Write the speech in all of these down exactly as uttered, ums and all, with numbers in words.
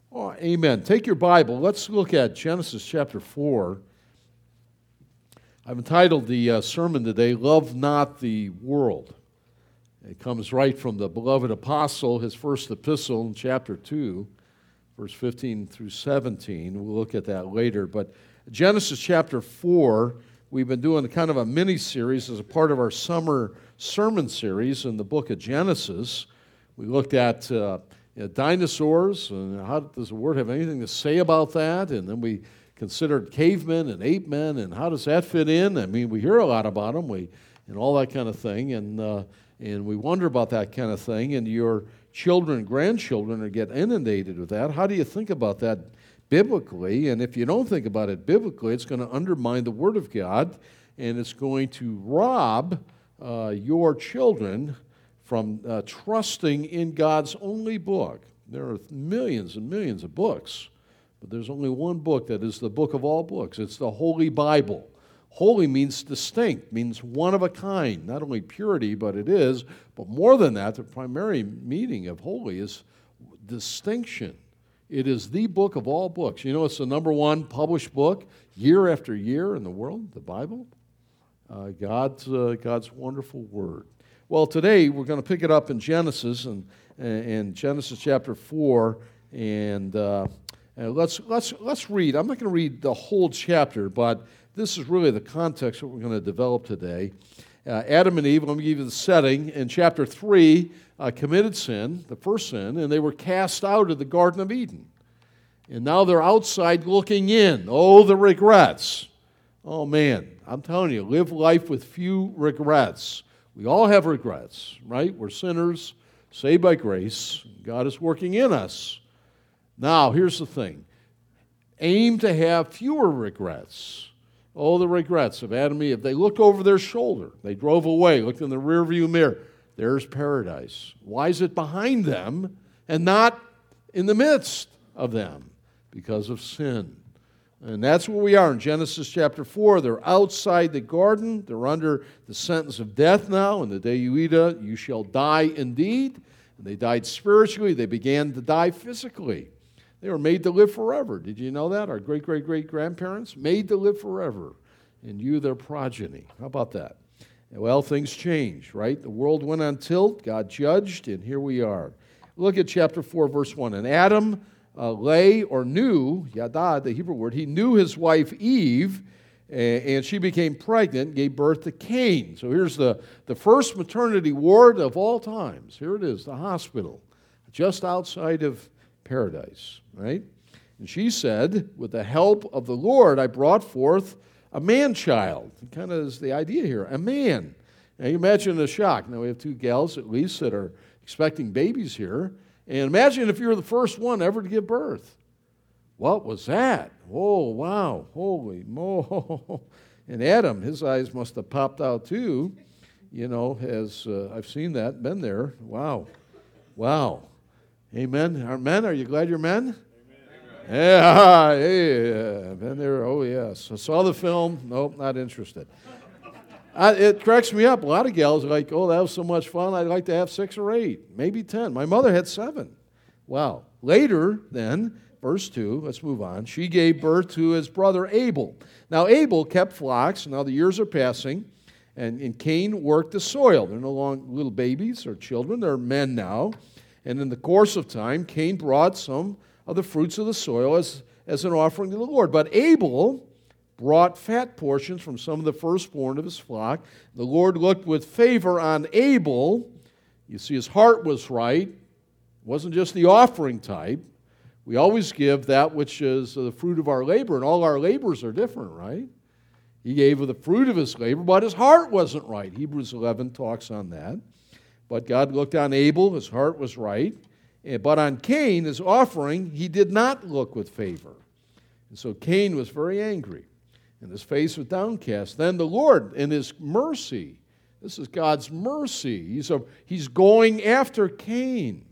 Oh, amen. Take your Bible. Let's look at Genesis chapter four. I've entitled the uh, sermon today, Love Not the World. It comes right from the beloved apostle, his first epistle in chapter two, verse fifteen through seventeen. We'll look at that later. But Genesis chapter four, we've been doing kind of a mini-series as a part of our summer sermon series in the book of Genesis. We looked at uh, you know, dinosaurs, and how does the Word have anything to say about that? And then we considered cavemen and ape men, and how does that fit in? I mean, we hear a lot about them, we and all that kind of thing, and uh, and we wonder about that kind of thing. And your children and grandchildren are get inundated with that. How do you think about that biblically? And if you don't think about it biblically, it's going to undermine the Word of God, and it's going to rob uh, your children from uh, trusting in God's only book. There are millions and millions of books, but there's only one book that is the book of all books. It's the Holy Bible. Holy means distinct, means one of a kind. Not only purity, but it is, but more than that, the primary meaning of holy is distinction. It is the book of all books. You know, it's the number one published book year after year in the world, the Bible. Uh, God's, uh, God's wonderful Word. Well, today we're going to pick it up in Genesis, and in Genesis chapter four, and, uh, and let's let's let's read. I'm not going to read the whole chapter, but this is really the context that we're going to develop today. Uh, Adam and Eve, let me give you the setting. In chapter three, uh, committed sin, the first sin, and they were cast out of the Garden of Eden. And now they're outside looking in. Oh, the regrets. Oh, man, I'm telling you, live life with few regrets. We all have regrets, right? We're sinners, saved by grace. God is working in us. Now, here's the thing. Aim to have fewer regrets. Oh, the regrets of Adam and Eve. They looked over their shoulder. They drove away, looked in the rearview mirror. There's paradise. Why is it behind them and not in the midst of them? Because of sin. And that's where we are in Genesis chapter four. They're outside the garden. They're under the sentence of death now. And the day you eat it, you shall die indeed. And they died spiritually. They began to die physically. They were made to live forever. Did you know that? Our great-great-great-grandparents, made to live forever. And you, their progeny. How about that? Well, things changed, right? The world went on tilt. God judged, and here we are. Look at chapter four, verse one. And Adam uh, lay or knew, yada, the Hebrew word, he knew his wife Eve, and she became pregnant and gave birth to Cain. So here's the, the first maternity ward of all times. Here it is, the hospital, just outside of paradise, right? And she said, with the help of the Lord, I brought forth a man-child. Kind of is the idea here, a man. Now you imagine the shock. Now we have two gals at least that are expecting babies here. And imagine if you're the first one ever to give birth. What was that? Oh, wow. Holy mo. And Adam, his eyes must have popped out too. You know, as uh, I've seen that, been there. Wow. Wow. Amen. Are men, are you glad you're men? Amen. Yeah, yeah. Been there. Oh, yes. I saw the film. Nope, not interested. I, it cracks me up. A lot of gals are like, oh, that was so much fun. I'd like to have six or eight, maybe ten. My mother had seven. Wow. Later, then, verse two, let's move on. She gave birth to his brother Abel. Now, Abel kept flocks. Now the years are passing, and, and Cain worked the soil. They're no longer little babies or children. They're men now. And in the course of time, Cain brought some of the fruits of the soil as, as an offering to the Lord. But Abel brought fat portions from some of the firstborn of his flock. The Lord looked with favor on Abel. You see, his heart was right. It wasn't just the offering type. We always give that which is the fruit of our labor, and all our labors are different, right? He gave of the fruit of his labor, but his heart wasn't right. Hebrews eleven talks on that. But God looked on Abel, his heart was right. But on Cain, his offering, he did not look with favor. And so Cain was very angry, and his face was downcast. Then the Lord, in his mercy, this is God's mercy, he's, a, he's going after Cain.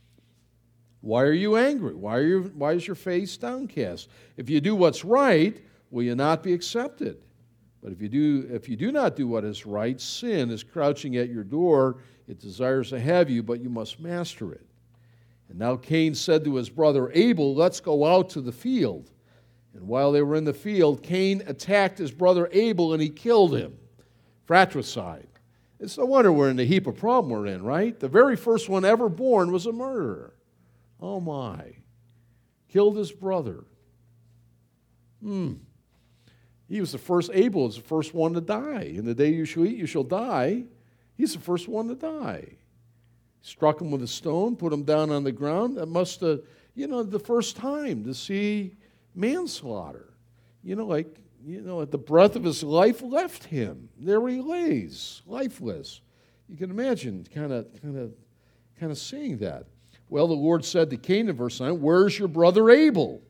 Why are you angry? Why, are you, why is your face downcast? If you do what's right, will you not be accepted? But if you do, if you do not do what is right, sin is crouching at your door. It desires to have you, but you must master it. And now Cain said to his brother Abel, let's go out to the field. And while they were in the field, Cain attacked his brother Abel and he killed him. Fratricide. It's no wonder we're in the heap of problem we're in, right? The very first one ever born was a murderer. Oh my. Killed his brother. Hmm. He was the first, Abel was the first one to die. In the day you shall eat, you shall die. He's the first one to die. Struck him with a stone, put him down on the ground. That must have, you know, the first time to see manslaughter. You know, like, you know, the breath of his life left him. There he lays, lifeless. You can imagine kind of, kind of, kind of seeing that. Well, the Lord said to Cain in verse nine, where's your brother Abel?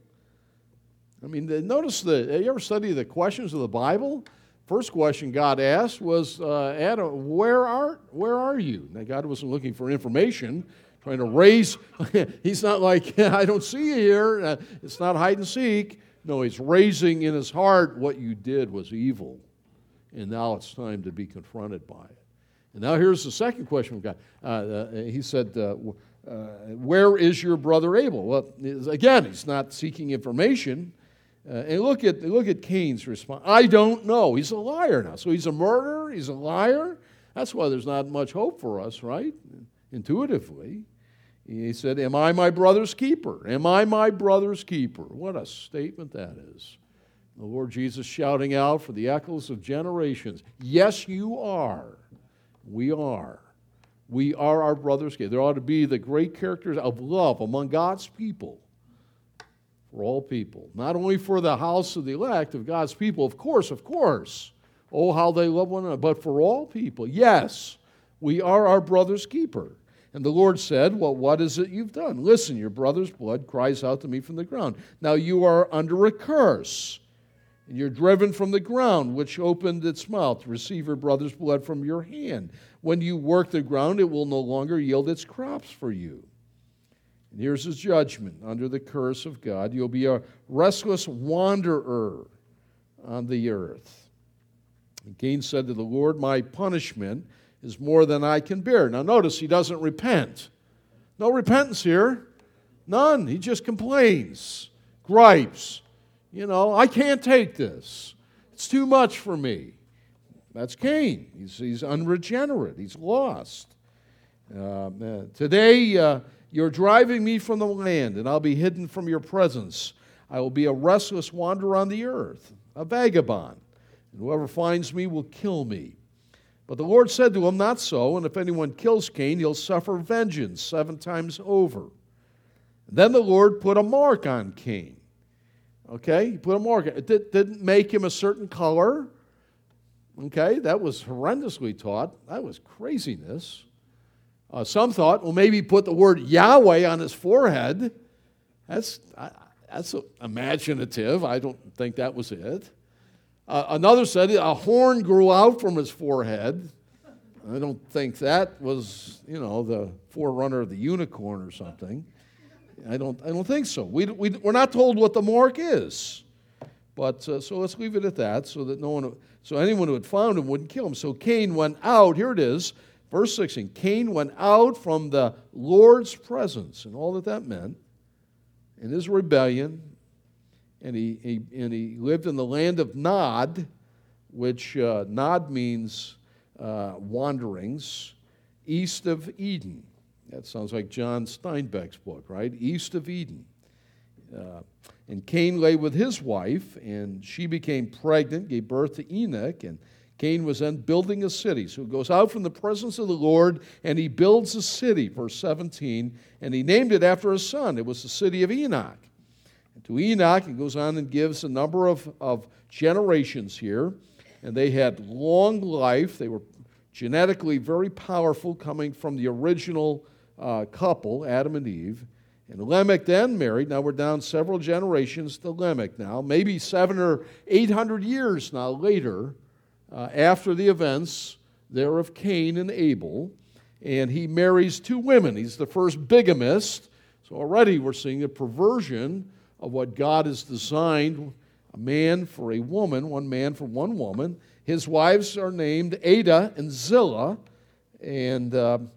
I mean, notice the, you ever study the questions of the Bible? First question God asked was, uh, Adam, where are, where are you? Now, God wasn't looking for information, trying to raise. He's not like, I don't see you here. Uh, it's not hide and seek. No, he's raising in his heart what you did was evil. And now it's time to be confronted by it. And now here's the second question we've got. Uh, uh, he said, uh, uh, where is your brother Abel? Well, again, he's not seeking information. Uh, and look at look at Cain's response. I don't know. He's a liar now. So he's a murderer. He's a liar. That's why there's not much hope for us, right? Intuitively. He said, am I my brother's keeper? Am I my brother's keeper? What a statement that is. The Lord Jesus shouting out for the echoes of generations. Yes, you are. We are. We are our brother's keeper. There ought to be the great characters of love among God's people. For all people. Not only for the house of the elect of God's people, of course, of course. Oh, how they love one another. But for all people, yes, we are our brother's keeper. And the Lord said, well, what is it you've done? Listen, your brother's blood cries out to me from the ground. Now you are under a curse, and you're driven from the ground, which opened its mouth to receive your brother's blood from your hand. When you work the ground, it will no longer yield its crops for you. And here's his judgment under the curse of God. You'll be a restless wanderer on the earth. And Cain said to the Lord, my punishment is more than I can bear. Now notice he doesn't repent. No repentance here. None. He just complains, gripes. You know, I can't take this. It's too much for me. That's Cain. He's, he's unregenerate. He's lost. Uh, today, uh, you're driving me from the land, and I'll be hidden from your presence. I will be a restless wanderer on the earth, a vagabond. And whoever finds me will kill me. But the Lord said to him, not so, and if anyone kills Cain, he'll suffer vengeance seven times over. And then the Lord put a mark on Cain. Okay, he put a mark. It did, didn't make him a certain color. Okay, that was horrendously taught. That was craziness. Uh, some thought, well, maybe put the word Yahweh on his forehead. That's, I, that's imaginative. I don't think that was it. Uh, another said a horn grew out from his forehead. I don't think that was, you know, the forerunner of the unicorn or something. I don't, I don't think so. We, we, we're not told what the mark is. But uh, so let's leave it at that, so that no one, so anyone who had found him wouldn't kill him. So Cain went out. Here it is. Verse sixteen, Cain went out from the Lord's presence, and all that that meant, in his rebellion, and he, he, and he lived in the land of Nod, which uh, Nod means uh, wanderings, east of Eden. That sounds like John Steinbeck's book, right? East of Eden. Uh, and Cain lay with his wife, and she became pregnant, gave birth to Enoch, and Cain was then building a city. So he goes out from the presence of the Lord, and he builds a city, verse seventeen, and he named it after his son. It was the city of Enoch. And to Enoch, he goes on and gives a number of, of generations here, and they had long life. They were genetically very powerful, coming from the original uh, couple, Adam and Eve. And Lamech then married. Now we're down several generations to Lamech now, maybe seven or eight hundred years now later, Uh, after the events there of Cain and Abel, and he marries two women. He's the first bigamist. So already we're seeing a perversion of what God has designed, a man for a woman, one man for one woman. His wives are named Adah and Zillah, and uh,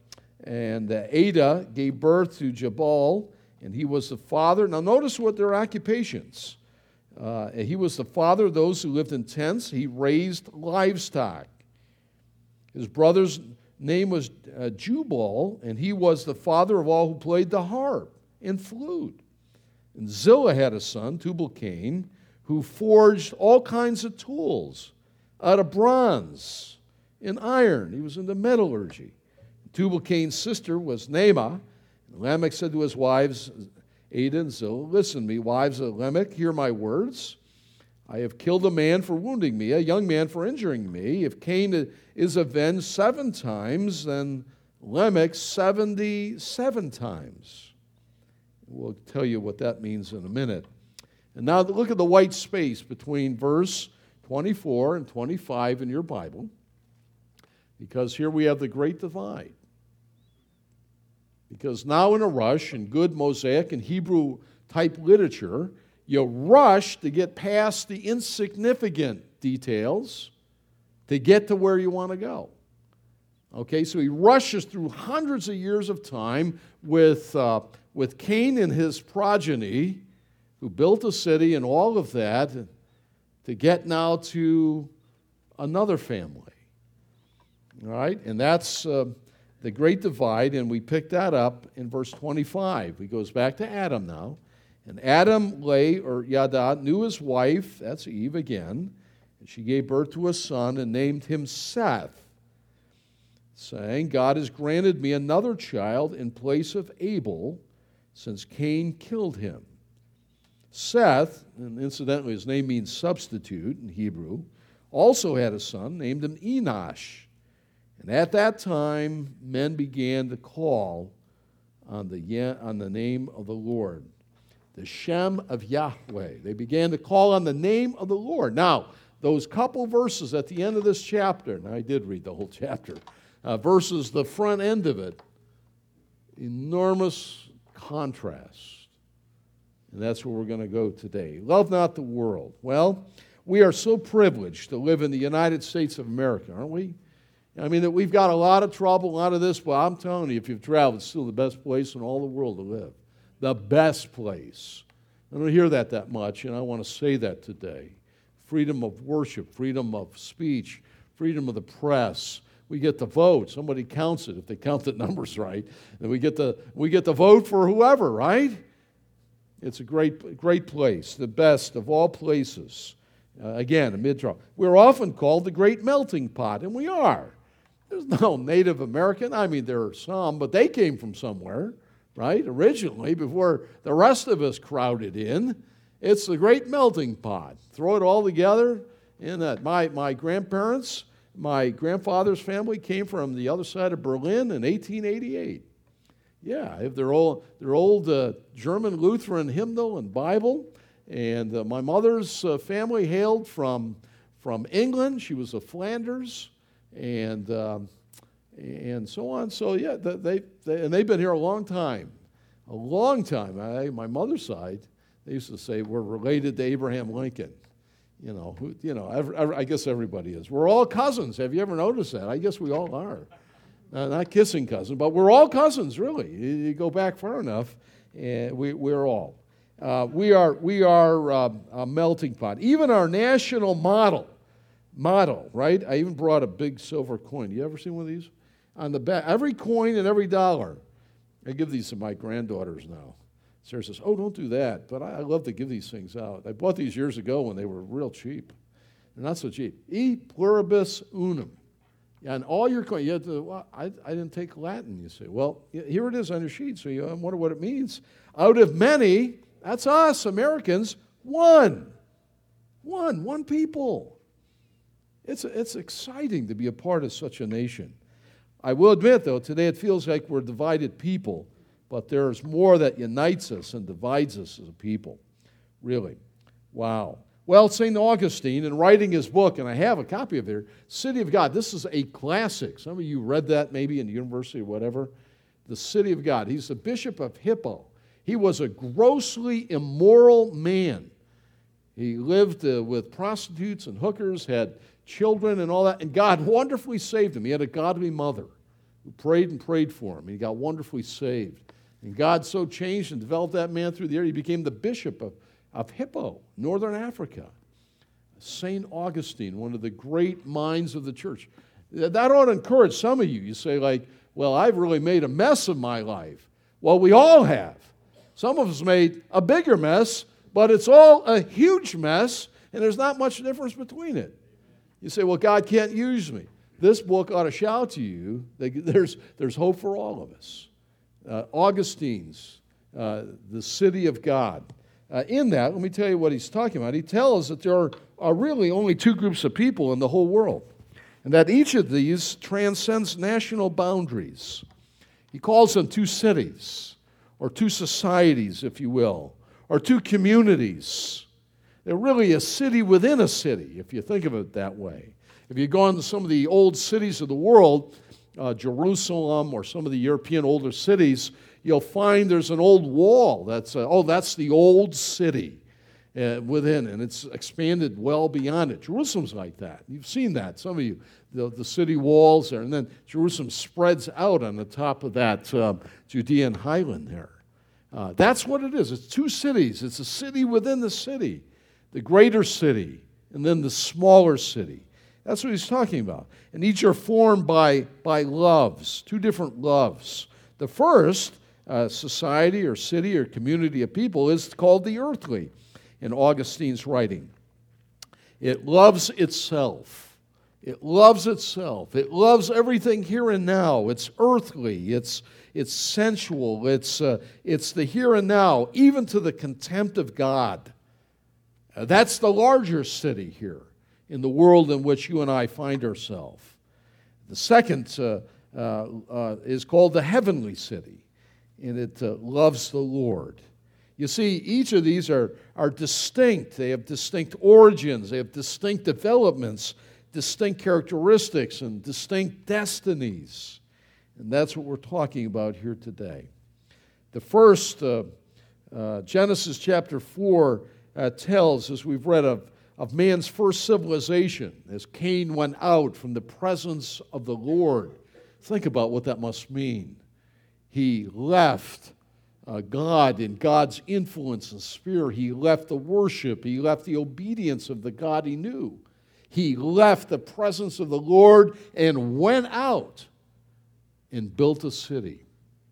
And uh, Ada gave birth to Jabal, and he was the father. Now notice what their occupations. Uh, he was the father of those who lived in tents. He raised livestock. His brother's name was uh, Jubal, and he was the father of all who played the harp and flute. And Zillah had a son, Tubal-Cain, who forged all kinds of tools out of bronze and iron. He was into metallurgy. Tubal-Cain's sister was Naamah. Lamech said to his wives, Ada and Zillah, listen to me, wives of Lamech, hear my words. I have killed a man for wounding me, a young man for injuring me. If Cain is avenged seven times, then Lamech seventy-seven times. We'll tell you what that means in a minute. And now look at the white space between verse twenty-four and twenty-five in your Bible, because here we have the great divide. Because now in a rush, in good Mosaic and Hebrew-type literature, you rush to get past the insignificant details to get to where you want to go. Okay, so he rushes through hundreds of years of time with, uh, with Cain and his progeny, who built a city and all of that, to get now to another family. All right, and that's uh, the great divide, and we pick that up in verse twenty-five. He goes back to Adam now. And Adam lay, or Yada, knew his wife, that's Eve again, and she gave birth to a son and named him Seth, saying, God has granted me another child in place of Abel, since Cain killed him. Seth, and incidentally his name means substitute in Hebrew, also had a son, named him Enosh. And at that time, men began to call on the, on the name of the Lord, the Shem of Yahweh. They began to call on the name of the Lord. Now, those couple verses at the end of this chapter, and I did read the whole chapter, uh, versus the front end of it, enormous contrast. And that's where we're going to go today. Love not the world. Well, we are so privileged to live in the United States of America, aren't we? I mean, that we've got a lot of trouble, a lot of this, but I'm telling you, if you've traveled, it's still the best place in all the world to live. The best place. I don't hear that that much, and I want to say that today. Freedom of worship, freedom of speech, freedom of the press. We get to vote. Somebody counts it if they count the numbers right. And we get to we get to vote for whoever, right? It's a great great place, the best of all places. Uh, again, a mid-trial. We're often called the great melting pot, and we are. There's no Native American. I mean, there are some, but they came from somewhere, right? Originally, before the rest of us crowded in. It's the great melting pot. Throw it all together in that. My, my grandparents, my grandfather's family came from the other side of Berlin in eighteen eighty-eight. Yeah, if they're old, they're old uh, German Lutheran hymnal and Bible. And uh, my mother's uh, family hailed from, from England. She was of Flanders, and um, and so on. So yeah, they, they and they've been here a long time, a long time. I, my mother's side, they used to say we're related to Abraham Lincoln. You know, who, you know. Every, every, I guess everybody is. We're all cousins. Have you ever noticed that? I guess we all are. Uh, not kissing cousins, but we're all cousins. Really, you, you go back far enough, and we we're all. Uh, we are we are uh, a melting pot. Even our national model, model, right? I even brought a big silver coin. You ever seen one of these? On the back, every coin and every dollar. I give these to my granddaughters now. Sarah says, "Oh, don't do that." But I, I love to give these things out. I bought these years ago when they were real cheap. They're not so cheap. E pluribus unum. And all your coins, you have to, well, I, I didn't take Latin, you say. Well, here it is on your sheet, so you wonder what it means. Out of many, that's us, Americans, one. One, one people. It's, it's exciting to be a part of such a nation. I will admit, though, today it feels like we're divided people, but there's more that unites us and divides us as a people. Really. Wow. Well, Saint Augustine, in writing his book, and I have a copy of it here, City of God. This is a classic. Some of you read that maybe in the university or whatever. The City of God. He's the Bishop of Hippo. He was a grossly immoral man. He lived uh, with prostitutes and hookers, had children and all that, and God wonderfully saved him. He had a godly mother. who prayed and prayed for him. And he got wonderfully saved. And God so changed and developed that man through the year, he became the bishop of, of Hippo, Northern Africa. Saint Augustine, one of the great minds of the church. That ought to encourage some of you. You say, like, well, I've really made a mess of my life. Well, we all have. Some of us made a bigger mess, but it's all a huge mess, and there's not much difference between it. You say, well, God can't use me. This book ought to shout to you that there's, there's hope for all of us. Uh, Augustine's, uh, the city of God. Uh, in that, let me tell you what he's talking about. He tells that there are, are really only two groups of people in the whole world, and that each of these transcends national boundaries. He calls them two cities, or two societies, if you will, or two communities. They're really a city within a city, if you think of it that way. If you go into some of the old cities of the world, uh, Jerusalem or some of the European older cities, you'll find there's an old wall. That's uh, oh, that's the old city uh, within, and it's expanded well beyond it. Jerusalem's like that. You've seen that, some of you. The, the city walls there, and then Jerusalem spreads out on the top of that uh, Judean highland there. Uh, that's what it is. It's two cities. It's a city within the city, the greater city, and then the smaller city. That's what he's talking about. And each are formed by, by loves, two different loves. The first uh, society or city or community of people is called the earthly in Augustine's writing. It loves itself. It loves itself. It loves everything here and now. It's earthly. It's, it's sensual. It's, uh, it's the here and now, even to the contempt of God. Uh, that's the larger city here in the world in which you and I find ourselves. The second uh, uh, uh, is called the heavenly city, and it uh, loves the Lord. You see, each of these are, are distinct. They have distinct origins. They have distinct developments, distinct characteristics, and distinct destinies. And that's what we're talking about here today. The first, uh, uh, Genesis chapter four, uh, tells, as we've read, of, of man's first civilization, as Cain went out from the presence of the Lord. Think about what that must mean. He left uh, God and God's influence and sphere. He left the worship. He left the obedience of the God he knew. He left the presence of the Lord and went out and built a city.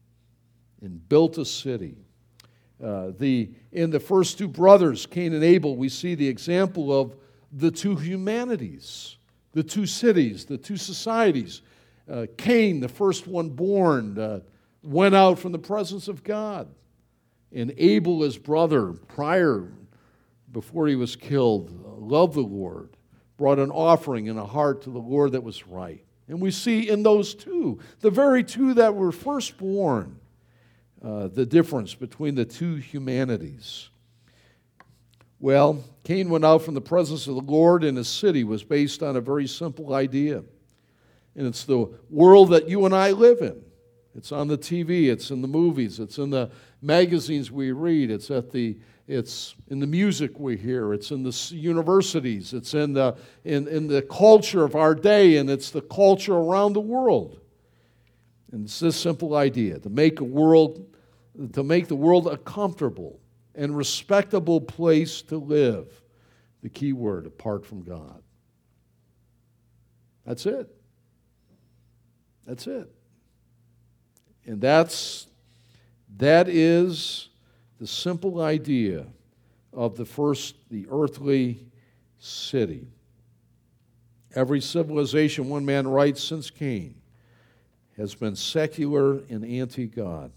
And built a city. Uh, the, in the first two brothers, Cain and Abel, we see the example of the two humanities, the two cities, the two societies. Uh, Cain, the first one born, uh, went out from the presence of God. And Abel, his brother, prior, before he was killed, loved the Lord, brought an offering and a heart to the Lord that was right. And we see in those two, the very two that were first born, uh, the difference between the two humanities. Well, Cain went out from the presence of the Lord, and his city was based on a very simple idea. And it's the world that you and I live in. It's on the T V, it's in the movies, it's in the magazines we read, it's at the It's in the music we hear. It's in the universities. It's in the in, in the culture of our day, and it's the culture around the world. And it's this simple idea: to make a world, to make the world a comfortable and respectable place to live. The key word: apart from God. That's it. That's it. And that's that is. The simple idea of the first, the earthly city. Every civilization, one man writes, since Cain, has been secular and anti-God.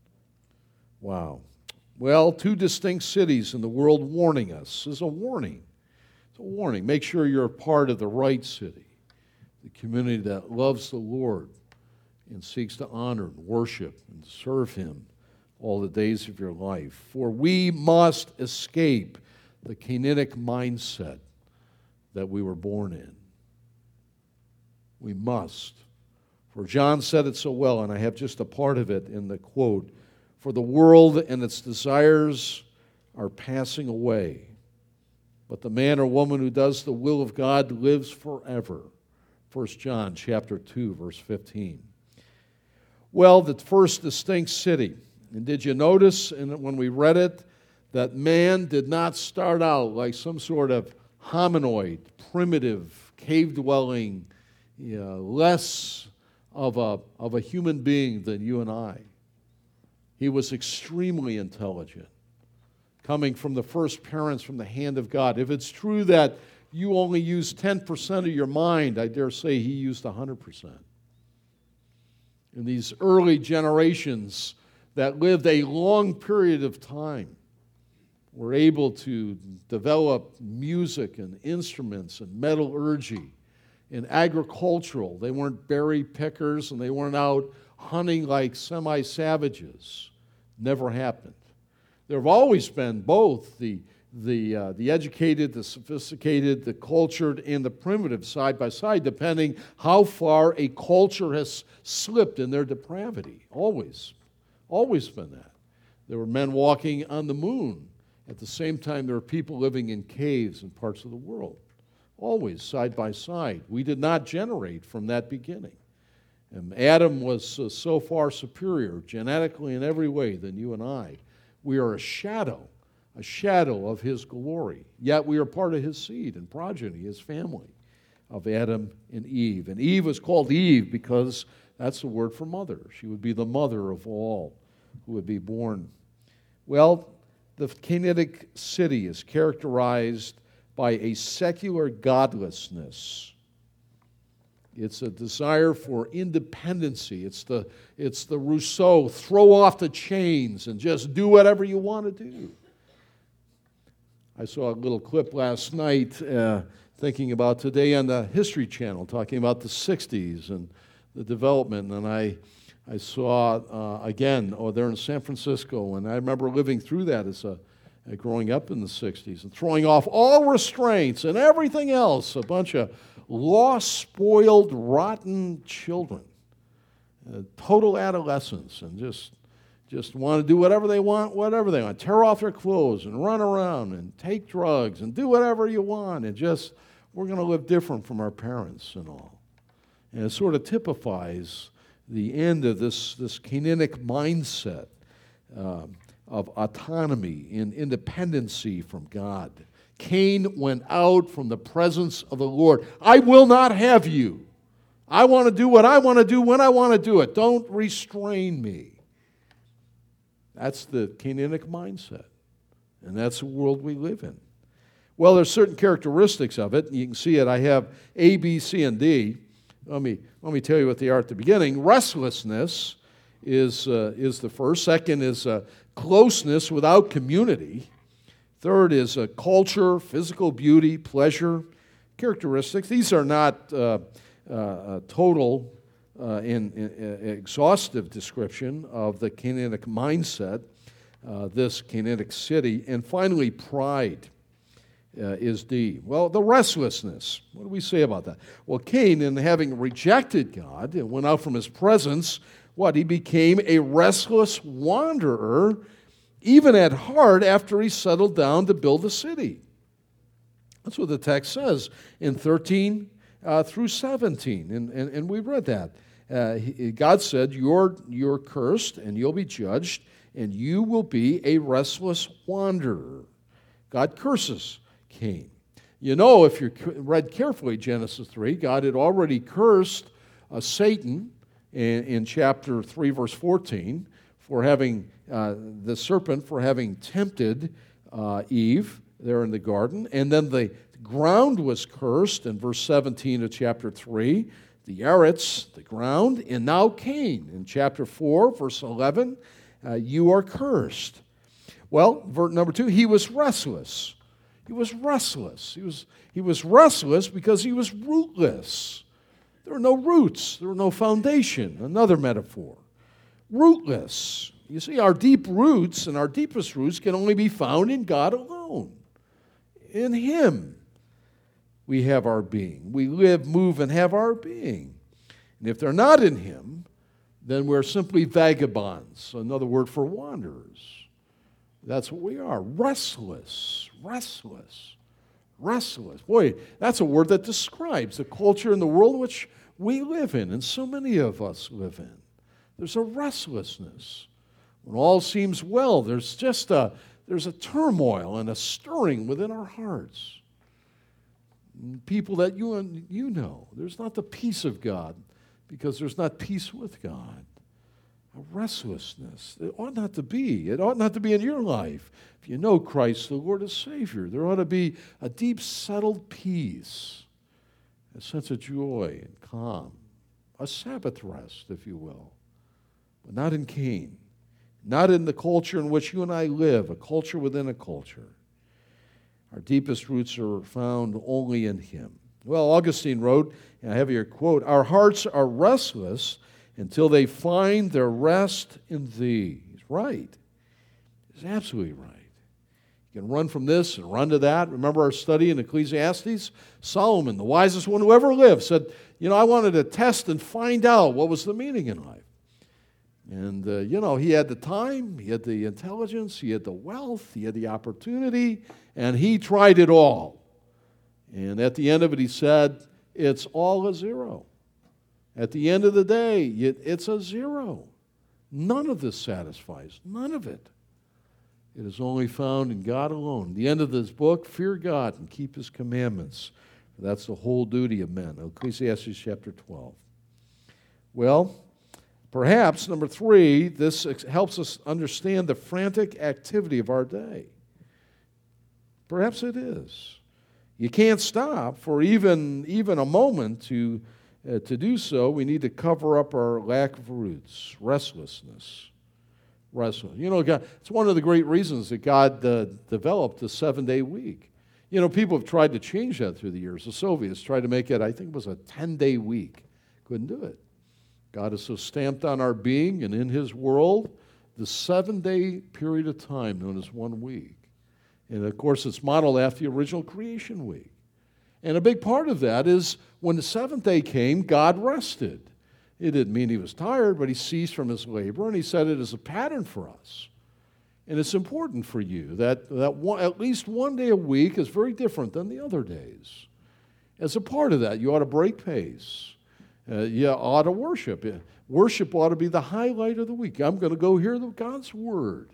Wow. Well, two distinct cities in the world warning us. This is a warning. It's a warning. Make sure you're a part of the right city, the community that loves the Lord and seeks to honor and worship and serve Him all the days of your life. For we must escape the Canaanic mindset that we were born in. We must. For John said it so well, and I have just a part of it in the quote, "For the world and its desires are passing away, but the man or woman who does the will of God lives forever." First John chapter two, verse fifteen. Well, the first distinct city. And did you notice in, when we read it that man did not start out like some sort of hominoid, primitive, cave-dwelling, you know, less of a, of a human being than you and I. He was extremely intelligent, coming from the first parents from the hand of God. If it's true that you only use ten percent of your mind, I dare say he used one hundred percent. In these early generations that lived a long period of time, were able to develop music and instruments and metallurgy and agricultural. They weren't berry pickers and they weren't out hunting like semi-savages. Never happened. There have always been both the, the, uh, the educated, the sophisticated, the cultured, and the primitive side by side, depending how far a culture has slipped in their depravity. Always. Always been that. There were men walking on the moon. At the same time, there were people living in caves in parts of the world. Always side by side. We did not generate from that beginning. And Adam was uh, so far superior, genetically in every way, than you and I. We are a shadow, a shadow of his glory. Yet we are part of his seed and progeny, his family, of Adam and Eve. And Eve was called Eve because that's the word for mother. She would be the mother of all who would be born. Well, the Canaanite city is characterized by a secular godlessness. It's a desire for independency. It's the, it's the Rousseau, throw off the chains and just do whatever you want to do. I saw a little clip last night uh, thinking about today on the History Channel, talking about the sixties and the development, and I I saw, uh, again, oh, they're in San Francisco, and I remember living through that as a, uh, growing up in the sixties, and throwing off all restraints and everything else, a bunch of lost, spoiled, rotten children, uh, total adolescence, and just, just want to do whatever they want, whatever they want, tear off their clothes and run around and take drugs and do whatever you want, and just, we're going to live different from our parents and all. And it sort of typifies the end of this, this Canaanic mindset uh, of autonomy and independency from God. Cain went out from the presence of the Lord. I will not have you. I want to do what I want to do when I want to do it. Don't restrain me. That's the Canaanic mindset. And that's the world we live in. Well, there's certain characteristics of it. You can see it. I have A, B, C, and D. Let me, let me tell you what they are at the beginning. Restlessness is, uh, is the first. Second is uh, closeness without community. Third is uh, culture, physical beauty, pleasure, characteristics. These are not uh, uh, total uh, and uh, exhaustive description of the Canaanic mindset, uh, this Canaanic city. And finally, pride. Uh, is D. Well, the restlessness. What do we say about that? Well, Cain, in having rejected God and went out from his presence, what? He became a restless wanderer, even at heart, after he settled down to build a city. That's what the text says in thirteen uh, through seventeen, and, and, and we read that. Uh, he, God said, you're, you're cursed, and you'll be judged, and you will be a restless wanderer. God curses Cain. You know, if you read carefully Genesis three, God had already cursed uh, Satan in, in chapter three, verse fourteen, for having, uh, the serpent, for having tempted uh, Eve there in the garden. And then the ground was cursed in verse seventeen of chapter three, the eretz, the ground, and now Cain. In chapter four, verse eleven, uh, you are cursed. Well, verse number two, he was restless. He was restless. He was, he was restless because he was rootless. There were no roots. There were no foundation. Another metaphor. Rootless. You see, our deep roots and our deepest roots can only be found in God alone. In Him we have our being. We live, move, and have our being. And if they're not in Him, then we're simply vagabonds, another word for wanderers. That's what we are, restless, restless, restless. Boy, that's a word that describes the culture and the world in which we live in, and so many of us live in. There's a restlessness. When all seems well, there's just a, there's a turmoil and a stirring within our hearts. People that you and you know, there's not the peace of God because there's not peace with God. A restlessness. It ought not to be. It ought not to be in your life. If you know Christ, the Lord as Savior, there ought to be a deep, settled peace, a sense of joy and calm, a Sabbath rest, if you will, but not in Cain, not in the culture in which you and I live, a culture within a culture. Our deepest roots are found only in Him. Well, Augustine wrote, and I have here a quote, "Our hearts are restless until they find their rest in Thee." He's right. He's absolutely right. You can run from this and run to that. Remember our study in Ecclesiastes? Solomon, the wisest one who ever lived, said, you know, I wanted to test and find out what was the meaning in life. And, uh, you know, he had the time, he had the intelligence, he had the wealth, he had the opportunity, and he tried it all. And at the end of it, he said, it's all a zero. At the end of the day, it, it's a zero. None of this satisfies. None of it. It is only found in God alone. The end of this book, fear God and keep His commandments. That's the whole duty of men. Ecclesiastes chapter twelve. Well, perhaps, number three, this helps us understand the frantic activity of our day. Perhaps it is. You can't stop for even, even a moment to, uh, to do so. We need to cover up our lack of roots, restlessness. Restless. You know, God, it's one of the great reasons that God uh, developed the seven-day week. You know, people have tried to change that through the years. The Soviets tried to make it, I think it was a ten-day week. Couldn't do it. God is so stamped on our being and in His world, the seven-day period of time known as one week. And, of course, it's modeled after the original creation week. And a big part of that is when the seventh day came, God rested. It didn't mean He was tired, but He ceased from His labor, and He set it as a pattern for us. And it's important for you that, that one, at least one day a week is very different than the other days. As a part of that, you ought to break pace. Uh, you ought to worship. Worship ought to be the highlight of the week. I'm going to go hear the, God's Word.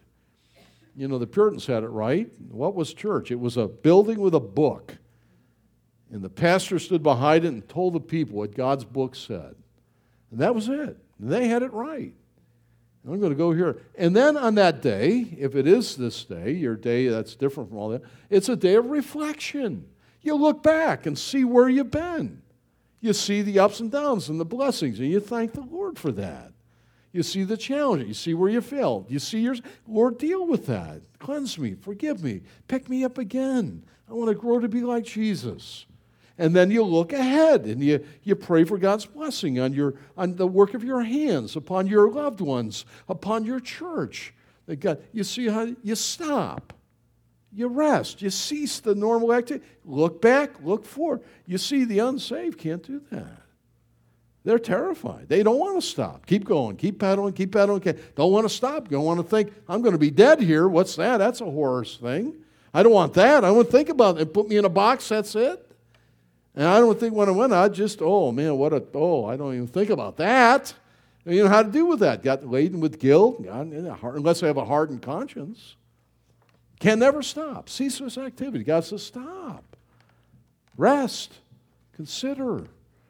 You know, the Puritans had it right. What was church? It was a building with a book. And the pastor stood behind it and told the people what God's book said. And that was it. And they had it right. And I'm going to go here. And then on that day, if it is this day, your day that's different from all that, it's a day of reflection. You look back and see where you've been. You see the ups and downs and the blessings, and you thank the Lord for that. You see the challenge. You see where you failed. You see yours. Lord, deal with that. Cleanse me. Forgive me. Pick me up again. I want to grow to be like Jesus. And then you look ahead and you, you pray for God's blessing on, your, on the work of your hands, upon your loved ones, upon your church. That God, you see how you stop. You rest. You cease the normal activity. Look back. Look forward. You see the unsaved can't do that. They're terrified. They don't want to stop. Keep going. Keep pedaling. Keep pedaling. Don't want to stop. Don't want to think, I'm going to be dead here. What's that? That's a horror thing. I don't want that. I don't want to think about it. Put me in a box. That's it. And I don't think when I went, I just, oh, man, what a, oh, I don't even think about that. You know how to deal with that. Got laden with guilt, God, unless I have a hardened conscience. Can never stop. Ceaseless activity. God says, stop. Rest. Consider.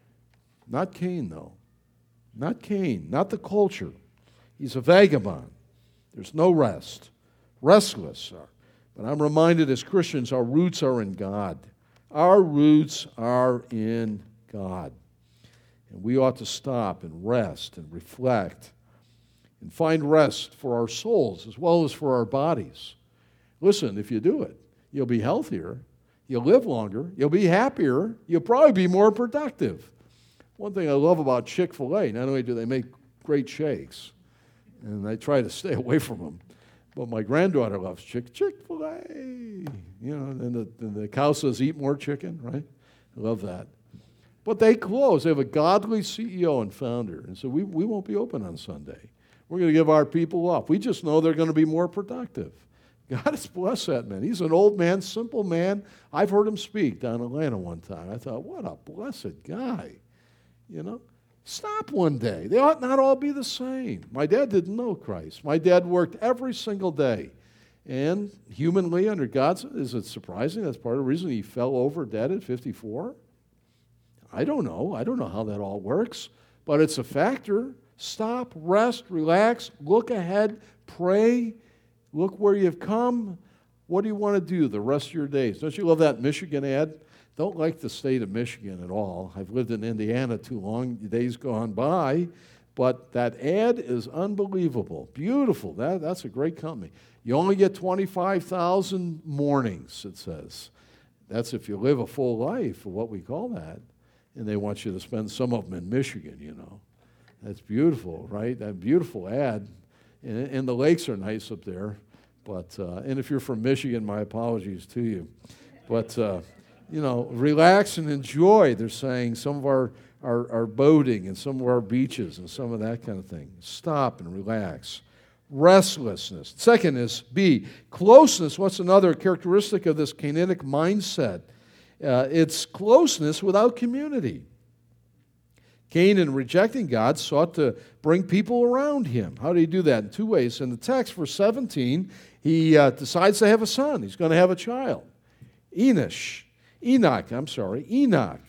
Not Cain, though. Not Cain. Not the culture. He's a vagabond. There's no rest. Restless. But I'm reminded as Christians, our roots are in God. Our roots are in God. And we ought to stop and rest and reflect and find rest for our souls as well as for our bodies. Listen, if you do it, you'll be healthier, you'll live longer, you'll be happier, you'll probably be more productive. One thing I love about Chick-fil-A, not only do they make great shakes, and I try to stay away from them, but my granddaughter loves Chick, Chick-fil-A. You know, and the, and the cow says, eat more chicken, right? I love that. But they close. They have a godly C E O and founder. And so we, we won't be open on Sunday. We're going to give our people off. We just know they're going to be more productive. God has blessed that man. He's an old man, simple man. I've heard him speak down in Atlanta one time. I thought, what a blessed guy. You know? Stop one day. They ought not all be the same. My dad didn't know Christ. My dad worked every single day. And humanly, under God's, is it surprising? That's part of the reason he fell over dead at fifty-four? I don't know. I don't know how that all works. But it's a factor. Stop, rest, relax, look ahead, pray, look where you've come. What do you want to do the rest of your days? Don't you love that Michigan ad? Don't like the state of Michigan at all. I've lived in Indiana too long, the days gone by. But that ad is unbelievable. Beautiful. That, that's a great company. You only get twenty-five thousand mornings, it says. That's if you live a full life, or what we call that. And they want you to spend some of them in Michigan, you know. That's beautiful, right? That beautiful ad. And, and the lakes are nice up there. But uh, and if you're from Michigan, my apologies to you. But, uh, you know, relax and enjoy, they're saying, some of our, our, our boating and some of our beaches and some of that kind of thing. Stop and relax. Restlessness. Second is B, closeness. What's another characteristic of this Canaanic mindset? Uh, it's closeness without community. Cain, in rejecting God, sought to bring people around him. How did he do that? In two ways. In the text, verse seventeen, he uh, decides to have a son. He's going to have a child. Enosh. Enoch, I'm sorry. Enoch.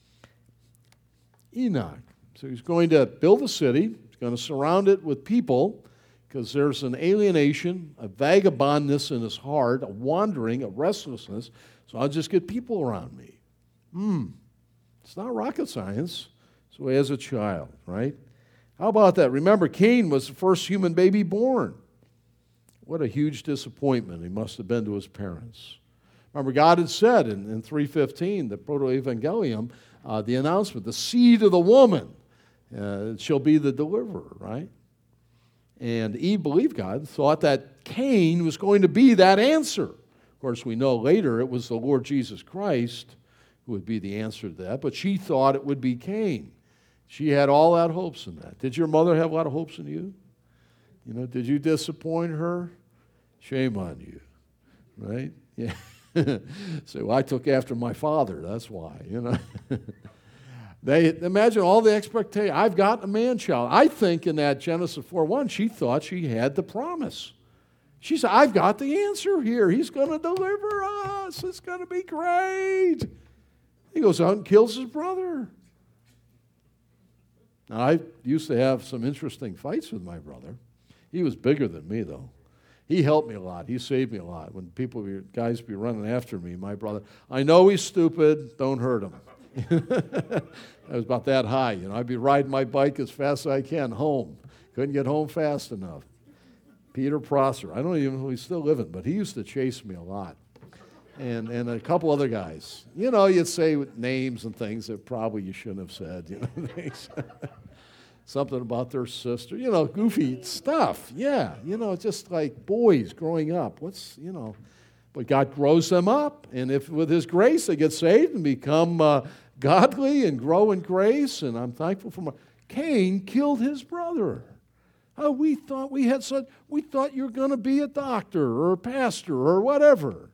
Enoch. So he's going to build a city. He's going to surround it with people because there's an alienation, a vagabondness in his heart, a wandering, a restlessness. So I'll just get people around me. Hmm. It's not rocket science. So he has a child, right? How about that? Remember, Cain was the first human baby born. What a huge disappointment he must have been to his parents. Remember, God had said in, in three fifteen, the Proto-Evangelium, uh, the announcement, the seed of the woman uh, shall be the deliverer, right? And Eve believed God, thought that Cain was going to be that answer. Of course, we know later it was the Lord Jesus Christ who would be the answer to that, but she thought it would be Cain. She had all that hopes in that. Did your mother have a lot of hopes in you? You know, did you disappoint her? Shame on you, right? Yeah. Say, well, I took after my father, that's why, you know. They imagine all the expectation. I've got a man-child. I think in that Genesis four one, she thought she had the promise. She said, I've got the answer here. He's going to deliver us. It's going to be great. He goes out and kills his brother. Now, I used to have some interesting fights with my brother. He was bigger than me, though. He helped me a lot. He saved me a lot. When people, guys be running after me, my brother, I know he's stupid, don't hurt him. I was about that high. You know, I'd be riding my bike as fast as I can home. Couldn't get home fast enough. Peter Prosser. I don't even know if he's still living, but he used to chase me a lot. And and a couple other guys. You know, you'd say with names and things that probably you shouldn't have said. You know, things. Something about their sister. You know, goofy stuff. Yeah, you know, just like boys growing up. What's, you know, but God grows them up. And if with His grace they get saved and become uh, godly and grow in grace, and I'm thankful for my... Cain killed his brother. Oh, we thought we had such... We thought you were going to be a doctor or a pastor or whatever.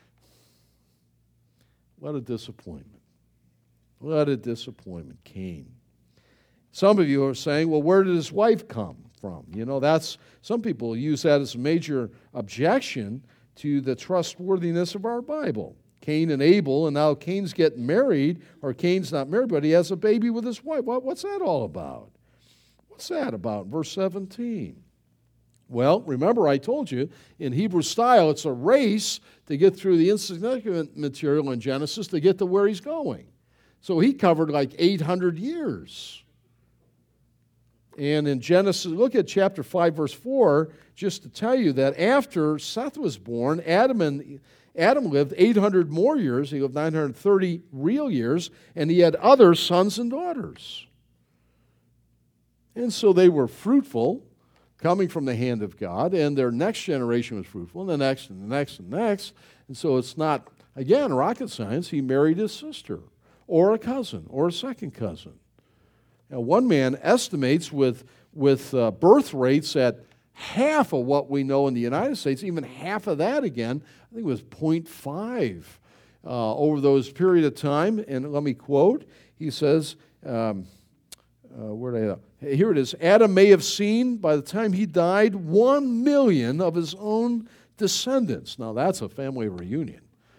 What a disappointment. What a disappointment, Cain. Some of you are saying, well, where did his wife come from? You know, that's, some people use that as a major objection to the trustworthiness of our Bible. Cain and Abel, and now Cain's getting married, or Cain's not married, but he has a baby with his wife. What, what's that all about? What's that about? Verse seventeen. Well, remember I told you, in Hebrew style, it's a race to get through the insignificant material in Genesis to get to where he's going. So he covered like eight hundred years. And in Genesis, look at chapter five, verse four, just to tell you that after Seth was born, Adam and Adam lived eight hundred more years. He lived nine hundred thirty real years, and he had other sons and daughters. And so they were fruitful, coming from the hand of God, and their next generation was fruitful, and the next, and the next, and the next. And so it's not, again, rocket science. He married his sister, or a cousin, or a second cousin. Now, one man estimates with, with uh, birth rates at half of what we know in the United States, even half of that again, I think it was zero point five uh, over those period of time. And let me quote, he says, um, Uh, where did I? Hey, here it is. Adam may have seen, by the time he died, one million of his own descendants. Now, that's a family reunion.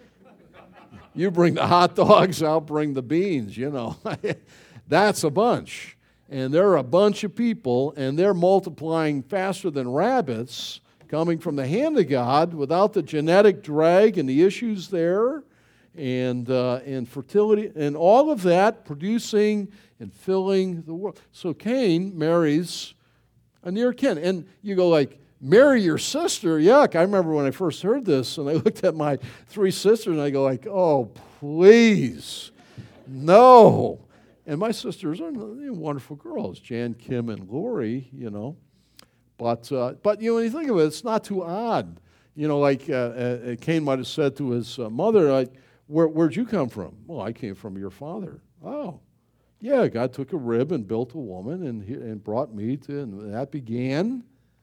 You bring the hot dogs, I'll bring the beans, you know. That's a bunch. And there are a bunch of people, and they're multiplying faster than rabbits, coming from the hand of God without the genetic drag and the issues there, and, uh, and fertility, and all of that producing and filling the world. So Cain marries a near kin. And you go like, marry your sister? Yuck. I remember when I first heard this, and I looked at my three sisters, and I go like, oh, please, no. And my sisters are wonderful girls, Jan, Kim, and Lori, you know. But, uh, but you know, when you think of it, it's not too odd. You know, like uh, uh, Cain might have said to his uh, mother, like, Where, where'd you come from? Well, I came from your father. Oh, yeah, God took a rib and built a woman and, and brought me to, and that began.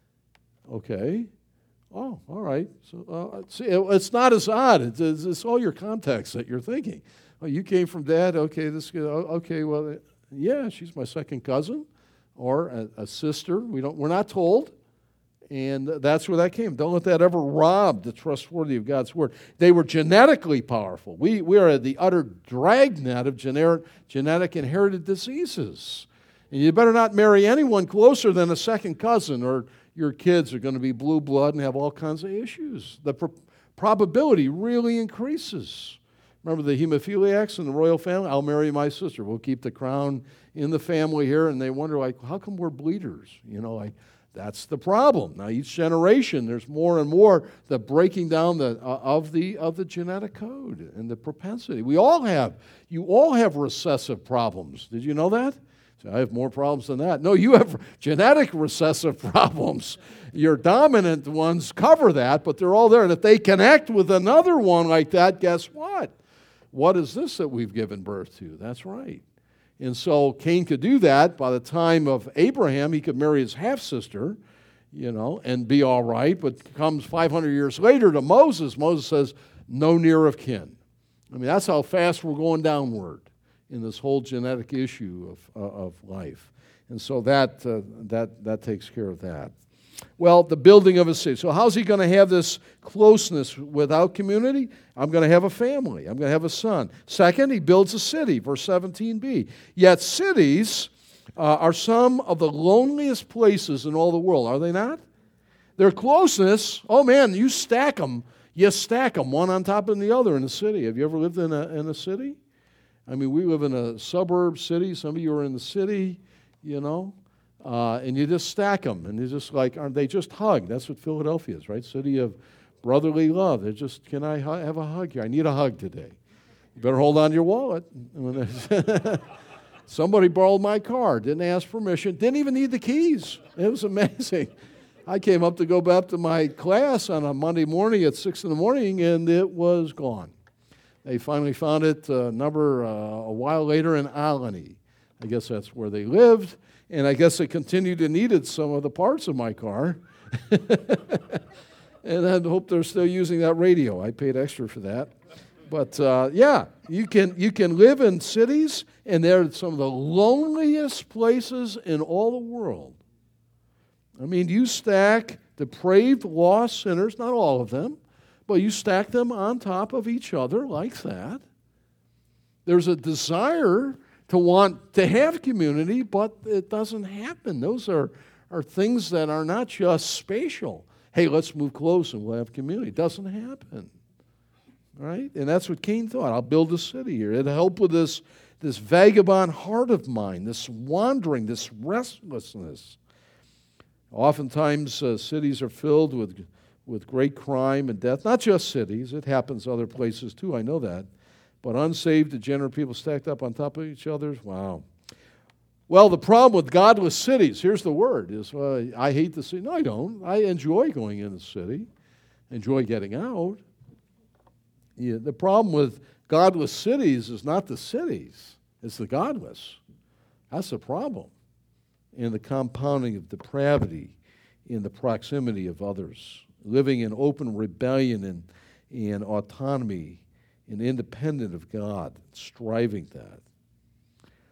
Okay. Oh, all right. So uh, see, it, it's not as odd. It's, it's, it's all your context that you're thinking. Oh, you came from dad. Okay, this. Okay, well, yeah, she's my second cousin, or a, a sister. We don't. We're not told, and that's where that came. Don't let that ever rob the trustworthy of God's word. They were genetically powerful. We we are at the utter dragnet of genetic genetic inherited diseases, and you better not marry anyone closer than a second cousin, or your kids are going to be blue blood and have all kinds of issues. The pro- probability really increases. Remember the hemophiliacs in the royal family? I'll marry my sister. We'll keep the crown in the family here. And they wonder, like, how come we're bleeders? You know, like, that's the problem. Now, each generation, there's more and more the breaking down the, uh, of the of the genetic code and the propensity. We all have, you all have recessive problems. Did you know that? I have more problems than that. No, you have genetic recessive problems. Your dominant ones cover that, but they're all there. And if they connect with another one like that, guess what? What is this that we've given birth to? That's right. And so Cain could do that. By the time of Abraham, he could marry his half-sister, you know, and be all right. But comes five hundred years later to Moses, Moses says, no near of kin. I mean, that's how fast we're going downward in this whole genetic issue of, uh, of life. And so that, uh, that, that takes care of that. Well, the building of a city. So how's he going to have this closeness without community? I'm going to have a family. I'm going to have a son. Second, he builds a city, verse seventeen b. Yet cities uh, are some of the loneliest places in all the world, are they not? Their closeness, oh man, you stack them. You stack them one on top of the other in a city. Have you ever lived in a, in a city? I mean, we live in a suburb city. Some of you are in the city, you know. Uh, and you just stack them, and you just like, aren't they just hug? That's what Philadelphia is, right? City of brotherly love. They're just, can I hu- have a hug here? I need a hug today. You better hold on to your wallet. Somebody borrowed my car, didn't ask permission, didn't even need the keys. It was amazing. I came up to go back to my class on a Monday morning at six in the morning, and it was gone. They finally found it a number uh, a while later in Albany. I guess that's where they lived. And I guess they continued to needed some of the parts of my car. And I hope they're still using that radio. I paid extra for that. But uh, yeah, you can you can live in cities, and they're some of the loneliest places in all the world. I mean, you stack depraved, lost sinners, not all of them, but you stack them on top of each other like that. There's a desire to want to have community, but it doesn't happen. Those are, are things that are not just spatial. Hey, let's move close and we'll have community. It doesn't happen, right? And that's what Cain thought. I'll build a city here. It'll help with this, this vagabond heart of mine, this wandering, this restlessness. Oftentimes, uh, cities are filled with, with great crime and death. Not just cities. It happens other places too. I know that. But unsaved, degenerate people stacked up on top of each other, wow. Well, the problem with godless cities, here's the word, is uh, I hate the city. No, I don't. I enjoy going in the city, enjoy getting out. Yeah, the problem with godless cities is not the cities, it's the godless. That's the problem. And the compounding of depravity in the proximity of others, living in open rebellion and, and autonomy and independent of God, striving that.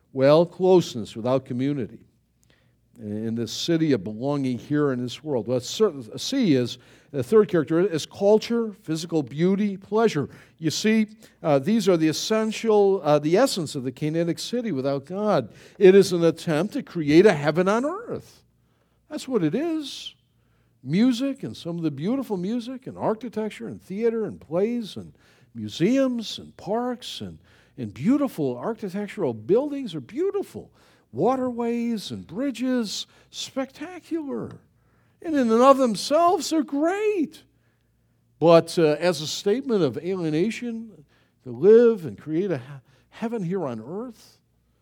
Well, closeness without community. In this city of belonging here in this world. Well, C is, the third character is culture, physical beauty, pleasure. You see, uh, these are the essential, uh, the essence of the Canaanic city without God. It is an attempt to create a heaven on earth. That's what it is. Music and some of the beautiful music and architecture and theater and plays and museums and parks and, and beautiful architectural buildings are beautiful. Waterways and bridges, spectacular. And in and of themselves, they're great. But uh, as a statement of alienation, to live and create a heaven here on earth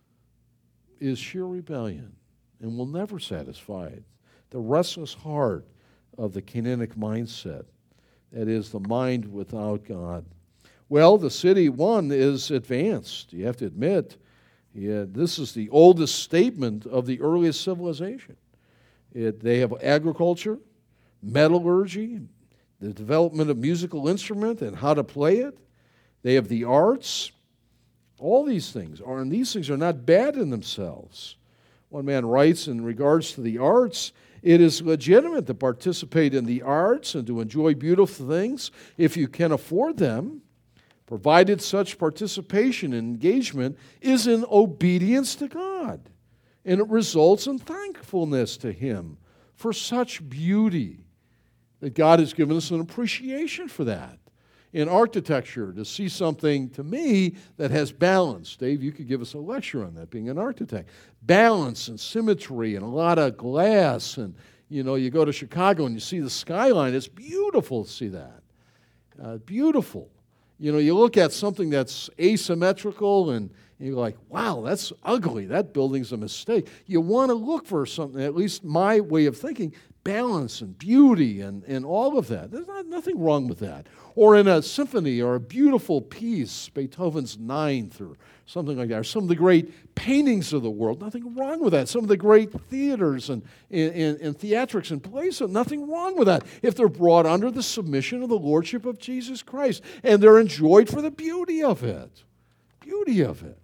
is sheer rebellion and will never satisfy it. The restless heart of the Canaanic mindset, that is, the mind without God. Well, the city, one, is advanced, you have to admit. Yeah, this is the oldest statement of the earliest civilization. It, they have agriculture, metallurgy, the development of musical instrument and how to play it. They have the arts. All these things are, and these things are not bad in themselves. One man writes in regards to the arts, it is legitimate to participate in the arts and to enjoy beautiful things if you can afford them, provided such participation and engagement is in obedience to God, and it results in thankfulness to Him for such beauty, that God has given us an appreciation for that. In architecture, to see something, to me, that has balance. Dave, you could give us a lecture on that, being an architect. Balance and symmetry and a lot of glass. And, you know, you go to Chicago and you see the skyline. It's beautiful to see that. Uh, beautiful. You know, you look at something that's asymmetrical and you're like, wow, that's ugly. That building's a mistake. You want to look for something, at least my way of thinking, balance and beauty and, and all of that. There's not, nothing wrong with that. Or in a symphony or a beautiful piece, Beethoven's Ninth or something like that, or some of the great paintings of the world, nothing wrong with that. Some of the great theaters and, and, and, and theatrics and plays, nothing wrong with that if they're brought under the submission of the Lordship of Jesus Christ and they're enjoyed for the beauty of it. Beauty of it.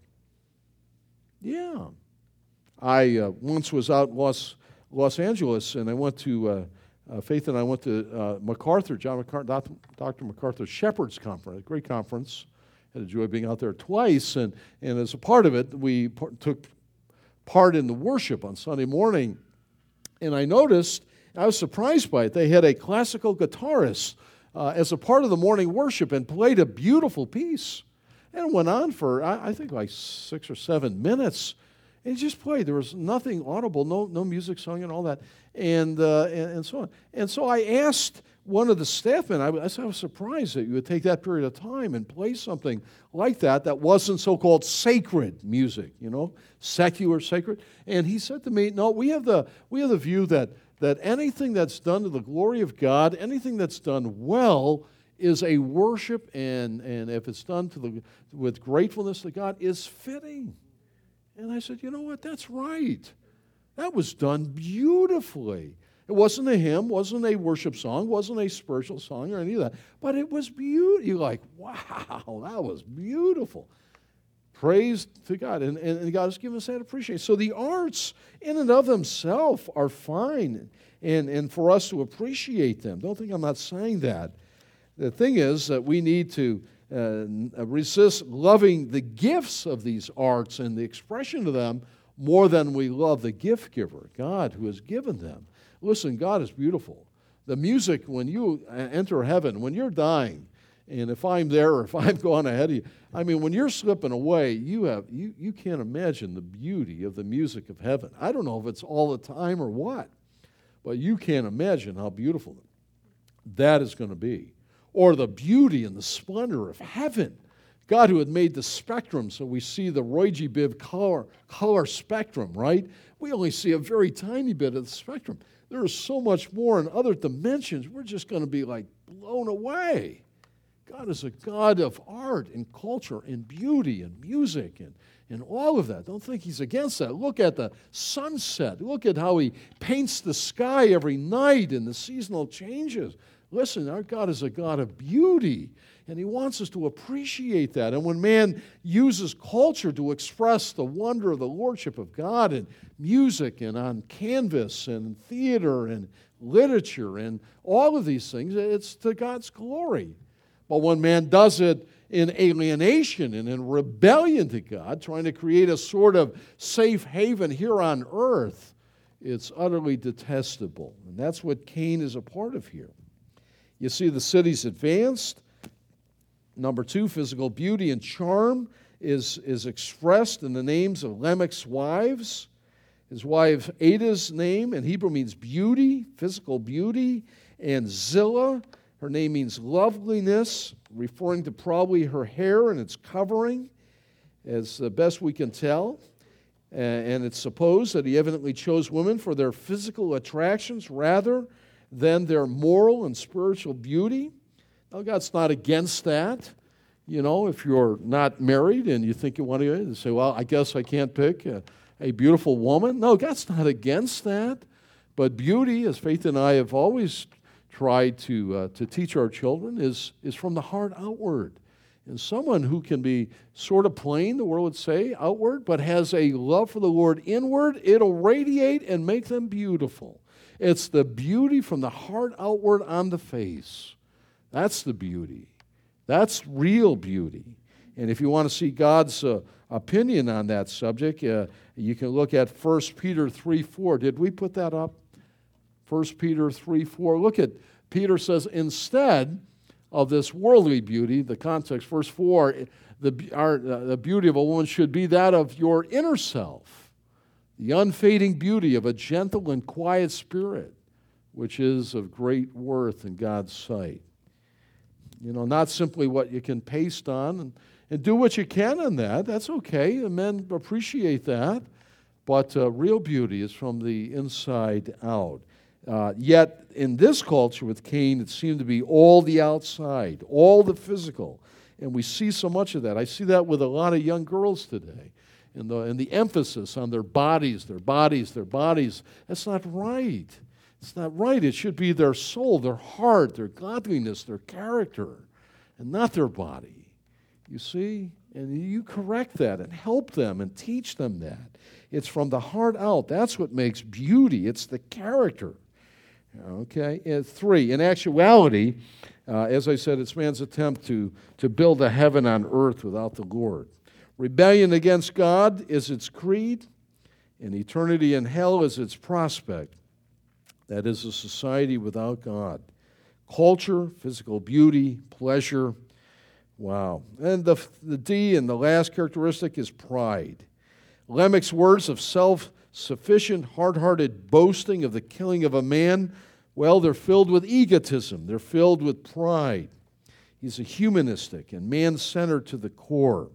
Yeah. I uh, once was out in Los, Los Angeles and I went to, uh, uh, Faith and I went to uh, MacArthur, John MacArthur, Doctor Doctor MacArthur's Shepherd's Conference, a great conference. Had a joy being out there twice, and, and as a part of it, we par- took part in the worship on Sunday morning. And I noticed, I was surprised by it, they had a classical guitarist uh, as a part of the morning worship and played a beautiful piece. And it went on for, I, I think, like six or seven minutes. And he just played. There was nothing audible, no no music sung and all that, and, uh, and, and so on. And so I asked one of the staff men, I was, I was surprised that you would take that period of time and play something like that that wasn't so-called sacred music, you know, secular, sacred. And he said to me, no, we have the we have the view that that anything that's done to the glory of God, anything that's done well, is a worship, and, and if it's done to the with gratefulness to God, is fitting. And I said, you know what, that's right. That was done beautifully. It wasn't a hymn, wasn't a worship song, wasn't a spiritual song or any of that, but it was beautiful. You're like, wow, that was beautiful. Praise to God. And, and God has given us that appreciation. So the arts in and of themselves are fine, and, and for us to appreciate them. Don't think I'm not saying that. The thing is that we need to uh, resist loving the gifts of these arts and the expression of them more than we love the gift giver, God, who has given them. Listen, God is beautiful. The music, when you enter heaven, when you're dying, and if I'm there or if I've gone ahead of you, I mean, when you're slipping away, you have you, you can't imagine the beauty of the music of heaven. I don't know if it's all the time or what, but you can't imagine how beautiful that is going to be. Or the beauty and the splendor of heaven. God, who had made the spectrum, so we see the Roy G. Biv color, color spectrum, right? We only see a very tiny bit of the spectrum. There is so much more in other dimensions. We're just going to be like blown away. God is a God of art and culture and beauty and music and, and all of that. Don't think He's against that. Look at the sunset. Look at how He paints the sky every night and the seasonal changes. Listen, our God is a God of beauty. And he wants us to appreciate that. And when man uses culture to express the wonder of the lordship of God in music and on canvas and theater and literature and all of these things, it's to God's glory. But when man does it in alienation and in rebellion to God, trying to create a sort of safe haven here on earth, it's utterly detestable. And that's what Cain is a part of here. You see, the city's advanced. Number two, physical beauty and charm is, is expressed in the names of Lamech's wives. His wife Ada's name in Hebrew means beauty, physical beauty, and Zillah, her name means loveliness, referring to probably her hair and its covering, as the best we can tell. And it's supposed that he evidently chose women for their physical attractions rather than their moral and spiritual beauty. Now, God's not against that. You know, if you're not married and you think you want to say, well, I guess I can't pick a, a beautiful woman. No, God's not against that. But beauty, as Faith and I have always tried to uh, to teach our children, is, is from the heart outward. And someone who can be sort of plain, the world would say, outward, but has a love for the Lord inward, it'll radiate and make them beautiful. It's the beauty from the heart outward on the face. That's the beauty. That's real beauty. And if you want to see God's uh, opinion on that subject, uh, you can look at First Peter three four. Did we put that up? First Peter three four. Look at, Peter says, instead of this worldly beauty, the context, verse four, the, our, uh, the beauty of a woman should be that of your inner self, the unfading beauty of a gentle and quiet spirit, which is of great worth in God's sight. You know, not simply what you can paste on, and, and do what you can on that. That's okay, and men appreciate that. But uh, real beauty is from the inside out. Uh, yet, in this culture with Cain, it seemed to be all the outside, all the physical. And we see so much of that. I see that with a lot of young girls today. And the, and the emphasis on their bodies, their bodies, their bodies. That's not right. It's not right. It should be their soul, their heart, their godliness, their character, and not their body. You see? And you correct that and help them and teach them that. It's from the heart out. That's what makes beauty. It's the character. Okay? And three, in actuality, uh, as I said, it's man's attempt to, to build a heaven on earth without the Lord. Rebellion against God is its creed, and eternity in hell is its prospect. That is a society without God. Culture, physical beauty, pleasure. Wow. And the, the D and the last characteristic is pride. Lamech's words of self-sufficient, hard-hearted boasting of the killing of a man, well, they're filled with egotism. They're filled with pride. He's a humanistic and man-centered to the core.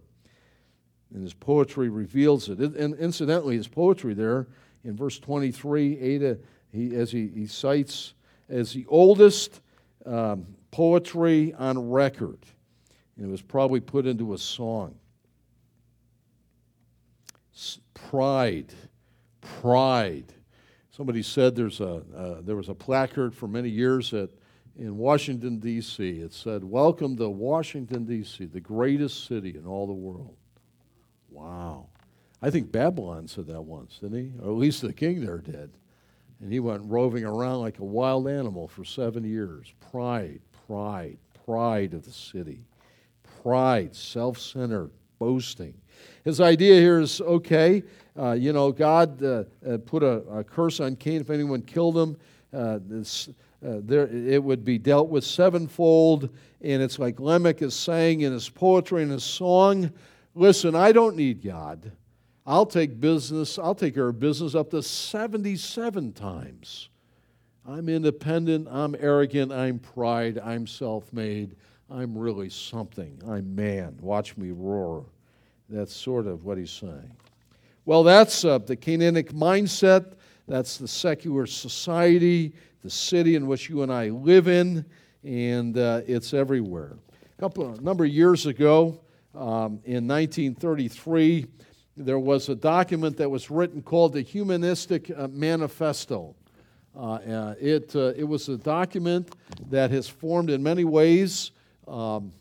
And his poetry reveals it. And incidentally, his poetry there in verse twenty-three, Ada, he, as he, he cites as the oldest um, poetry on record. And it was probably put into a song. Pride, pride. Somebody said there's a uh, there was a placard for many years at in Washington, D C It said, "Welcome to Washington, D C, the greatest city in all the world." Wow. I think Babylon said that once, didn't he? Or at least the king there did. And he went roving around like a wild animal for seven years. Pride, pride, pride of the city. Pride, self-centered, boasting. His idea here is, okay, uh, you know, God uh, uh, put a, a curse on Cain. If anyone killed him, uh, this, uh, there, it would be dealt with sevenfold. And it's like Lamech is saying in his poetry and his song, listen, I don't need God. I'll take business, I'll take care of business up to seventy-seven times. I'm independent, I'm arrogant, I'm pride, I'm self-made, I'm really something. I'm man. Watch me roar. That's sort of what he's saying. Well, that's uh, the Canaanic mindset. That's the secular society, the city in which you and I live in, and uh, it's everywhere. A couple, a number of years ago, um, in nineteen thirty-three, there was a document that was written called the Humanistic uh, Manifesto. Uh, uh, it, uh, it was a document that has formed in many ways um,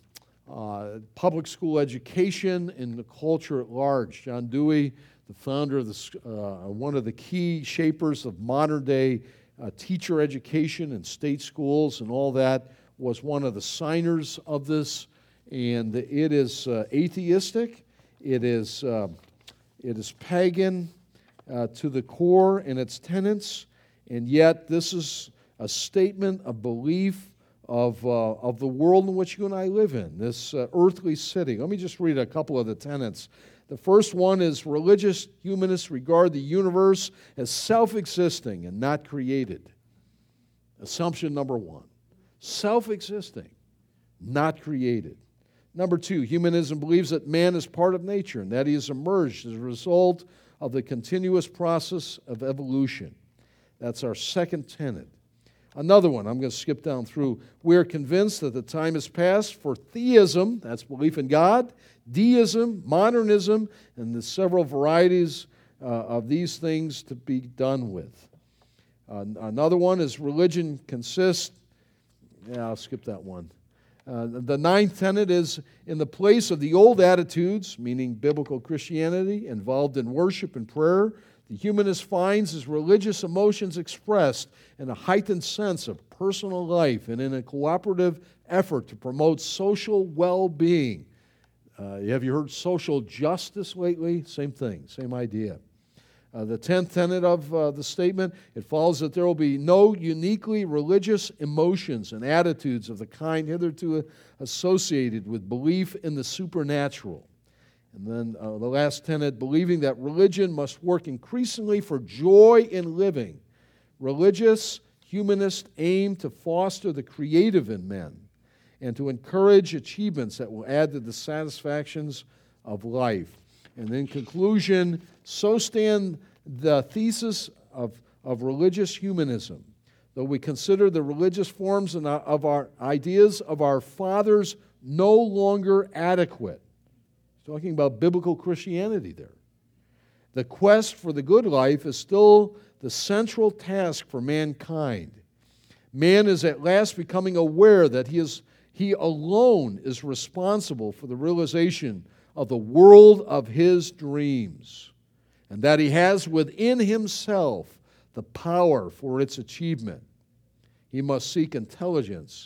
uh, public school education and the culture at large. John Dewey, the founder of the, uh, one of the key shapers of modern-day uh, teacher education in state schools and all that, was one of the signers of this. And it is uh, atheistic. It is uh, it is pagan uh, to the core in its tenets, and yet this is a statement of belief of uh, of the world in which you and I live in, this uh, earthly city. Let me just read a couple of the tenets. The first one is religious humanists regard the universe as self-existing and not created. Assumption number one. Self-existing, not created. Number two, humanism believes that man is part of nature and that he has emerged as a result of the continuous process of evolution. That's our second tenet. Another one, I'm going to skip down through. We are convinced that the time has passed for theism, that's belief in God, deism, modernism, and the several varieties uh, of these things to be done with. Uh, another one is religion consists, yeah, I'll skip that one. Uh, the ninth tenet is in the place of the old attitudes, meaning biblical Christianity, involved in worship and prayer, the humanist finds his religious emotions expressed in a heightened sense of personal life and in a cooperative effort to promote social well-being. Uh, have you heard social justice lately? Same thing, same idea. Uh, the tenth tenet of uh, the statement, it follows that there will be no uniquely religious emotions and attitudes of the kind hitherto associated with belief in the supernatural. And then uh, the last tenet, believing that religion must work increasingly for joy in living. Religious humanists aim to foster the creative in men and to encourage achievements that will add to the satisfactions of life. And in conclusion, so stand the thesis of, of religious humanism. Though we consider the religious forms and of our ideas of our fathers no longer adequate. He's talking about biblical Christianity there. The quest for the good life is still the central task for mankind. Man is at last becoming aware that he is he alone is responsible for the realization of the world of his dreams, and that he has within himself the power for its achievement. He must seek intelligence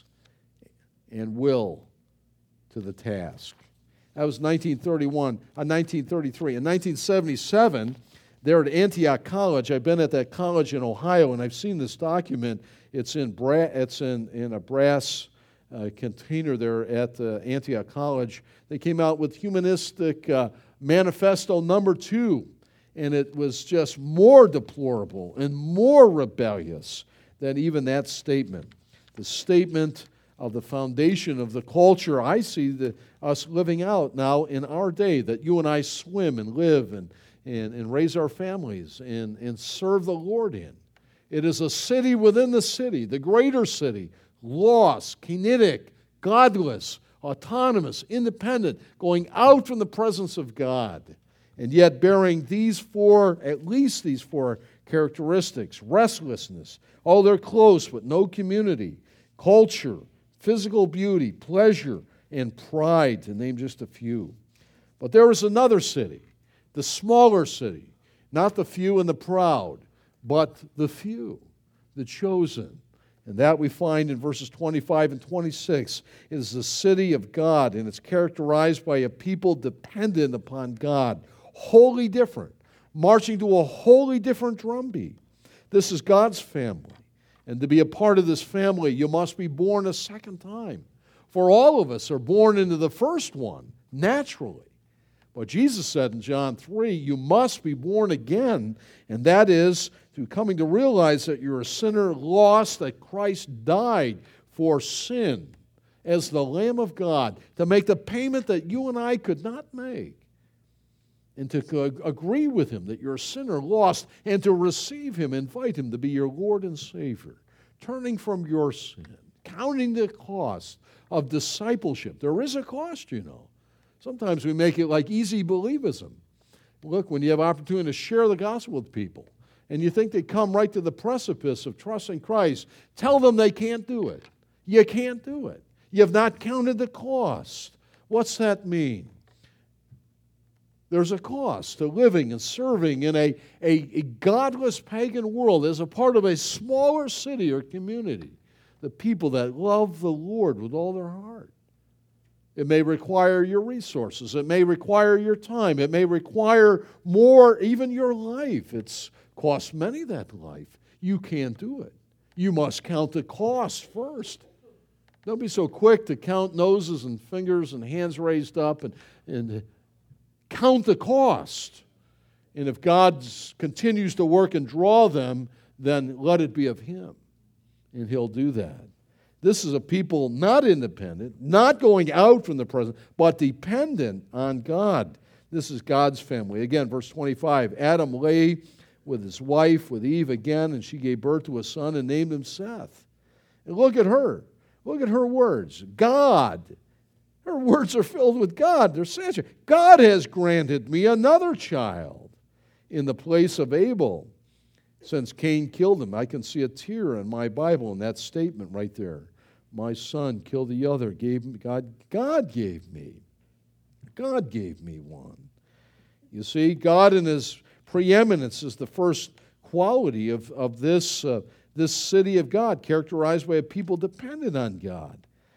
and will to the task. That was nineteen thirty-one, uh, nineteen thirty-three. In nineteen seventy-seven, there at Antioch College, I've been at that college in Ohio, and I've seen this document. It's in bra- it's in, in a brass uh, container there at uh, Antioch College. They came out with Humanistic uh, Manifesto number two, and it was just more deplorable and more rebellious than even that statement. The statement of the foundation of the culture I see the, us living out now in our day, that you and I swim and live and, and, and raise our families and, and serve the Lord in. It is a city within the city, the greater city, lost, kinetic, godless, autonomous, independent, going out from the presence of God, and yet bearing these four, at least these four characteristics: restlessness, oh, they're close but no community, culture, physical beauty, pleasure, and pride, to name just a few. But there is another city, the smaller city, not the few and the proud, but the few, the chosen. And that we find in verses twenty-five and twenty-six. It is the city of God, and it's characterized by a people dependent upon God, wholly different, marching to a wholly different drumbeat. This is God's family. And to be a part of this family, you must be born a second time. For all of us are born into the first one, naturally. But Jesus said in John three, you must be born again, and that is through coming to realize that you're a sinner lost, that Christ died for sin as the Lamb of God to make the payment that you and I could not make, and to agree with Him that you're a sinner lost, and to receive Him, invite Him to be your Lord and Savior, turning from your sin, counting the cost of discipleship. There is a cost, you know. Sometimes we make it like easy believism. Look, when you have opportunity to share the gospel with people, and you think they come right to the precipice of trusting Christ, tell them they can't do it. You can't do it. You have not counted the cost What's that mean? There's a cost to living and serving in a, a, a godless pagan world as a part of a smaller city or community. The people that love the Lord with all their heart. It may require your resources. It may require your time. It may require more, even your life. It's cost many that life. You can't do it. You must count the cost first. Don't be so quick to count noses and fingers and hands raised up and, and count the cost. And if God continues to work and draw them, then let it be of Him. And He'll do that. This is a people not independent, not going out from the presence, but dependent on God. This is God's family. Again, verse twenty-five, Adam lay with his wife, with Eve again, and she gave birth to a son and named him Seth. And look at her. Look at her words. God. Her words are filled with God. They're saturated. God has granted me another child in the place of Abel. Since Cain killed him, I can see a tear in my Bible in that statement right there. My son killed the other. Gave me, God, God gave me. God gave me one. You see, God in His preeminence is the first quality of, of this, uh, this city of God, characterized by a people dependent on God.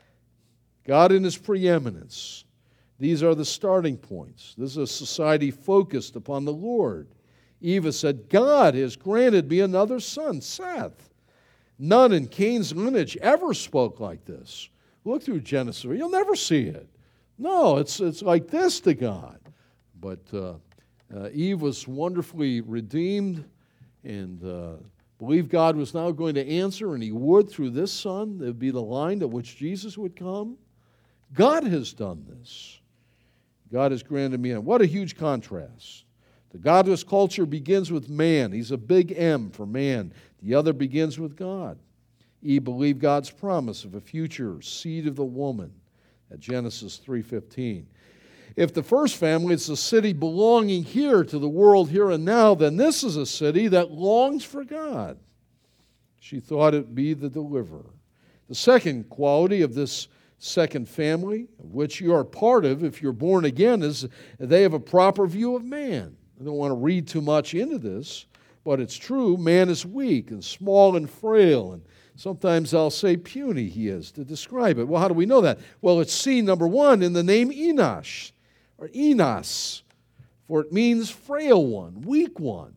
God in His preeminence. These are the starting points. This is a society focused upon the Lord. Eva said, God has granted me another son, Seth. None in Cain's lineage ever spoke like this. Look through Genesis. You'll never see it. No, it's, it's like this to God. But uh, uh, Eve was wonderfully redeemed and uh, believed God was now going to answer, and He would through this son. It would be the line to which Jesus would come. God has done this. God has granted me. What a huge contrast. The godless culture begins with man. He's a big M for man. The other begins with God. Eve believed God's promise of a future seed of the woman at Genesis three fifteen. If the first family is a city belonging here to the world here and now, then this is a city that longs for God. She thought it would be the deliverer. The second quality of this second family, of which you are part of if you're born again, is they have a proper view of man. I don't want to read too much into this, but it's true. Man is weak and small and frail, and sometimes I'll say puny he is to describe it. Well, how do we know that? Well, it's seen, number one, in the name Enosh, or Enos, for it means frail one, weak one.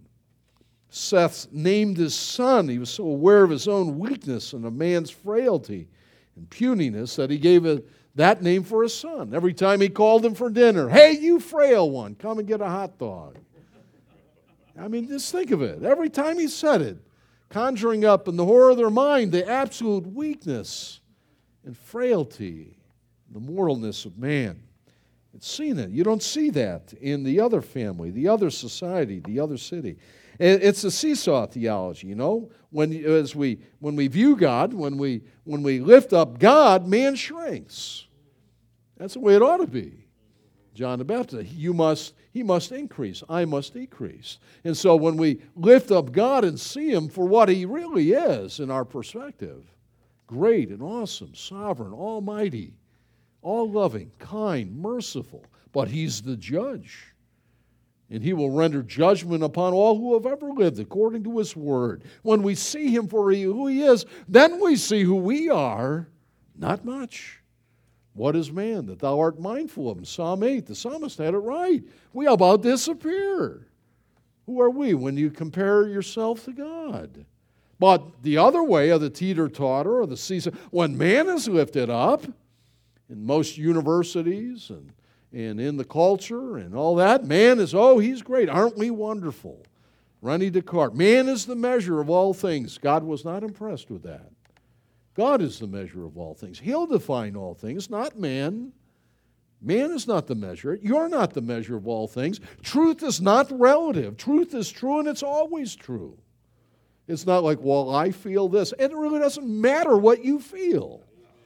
Seth named his son. He was so aware of his own weakness and of man's frailty and puniness that he gave a, that name for his son. Every time he called him for dinner, hey, you frail one, come and get a hot dog. I mean, just think of it. Every time he said it, conjuring up in the horror of their mind the absolute weakness and frailty, the mortalness of man. It's seen it. You don't see that in the other family, the other society, the other city. It's a seesaw theology, you know. When as we when we view God, when we when we lift up God, man shrinks. That's the way it ought to be. John the Baptist, you must he must increase, I must decrease. And so when we lift up God and see Him for what He really is in our perspective, great and awesome, sovereign, almighty, all-loving, kind, merciful, but He's the judge. And He will render judgment upon all who have ever lived according to His word. When we see Him for who He is, then we see who we are. Not much. What is man that thou art mindful of him? Psalm eight, the psalmist had it right. We about disappear. Who are we when you compare yourself to God? But the other way of the teeter-totter or the seesaw, when man is lifted up, in most universities and And in the culture and all that, man is, oh, he's great. Aren't we wonderful? René Descartes. Man is the measure of all things. God was not impressed with that. God is the measure of all things. He'll define all things, not man. Man is not the measure. You're not the measure of all things. Truth is not relative. Truth is true, and it's always true. It's not like, well, I feel this. It really doesn't matter what you feel.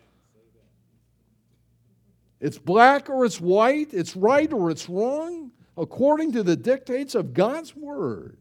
It's black or it's white, it's right or it's wrong, according to the dictates of God's Word.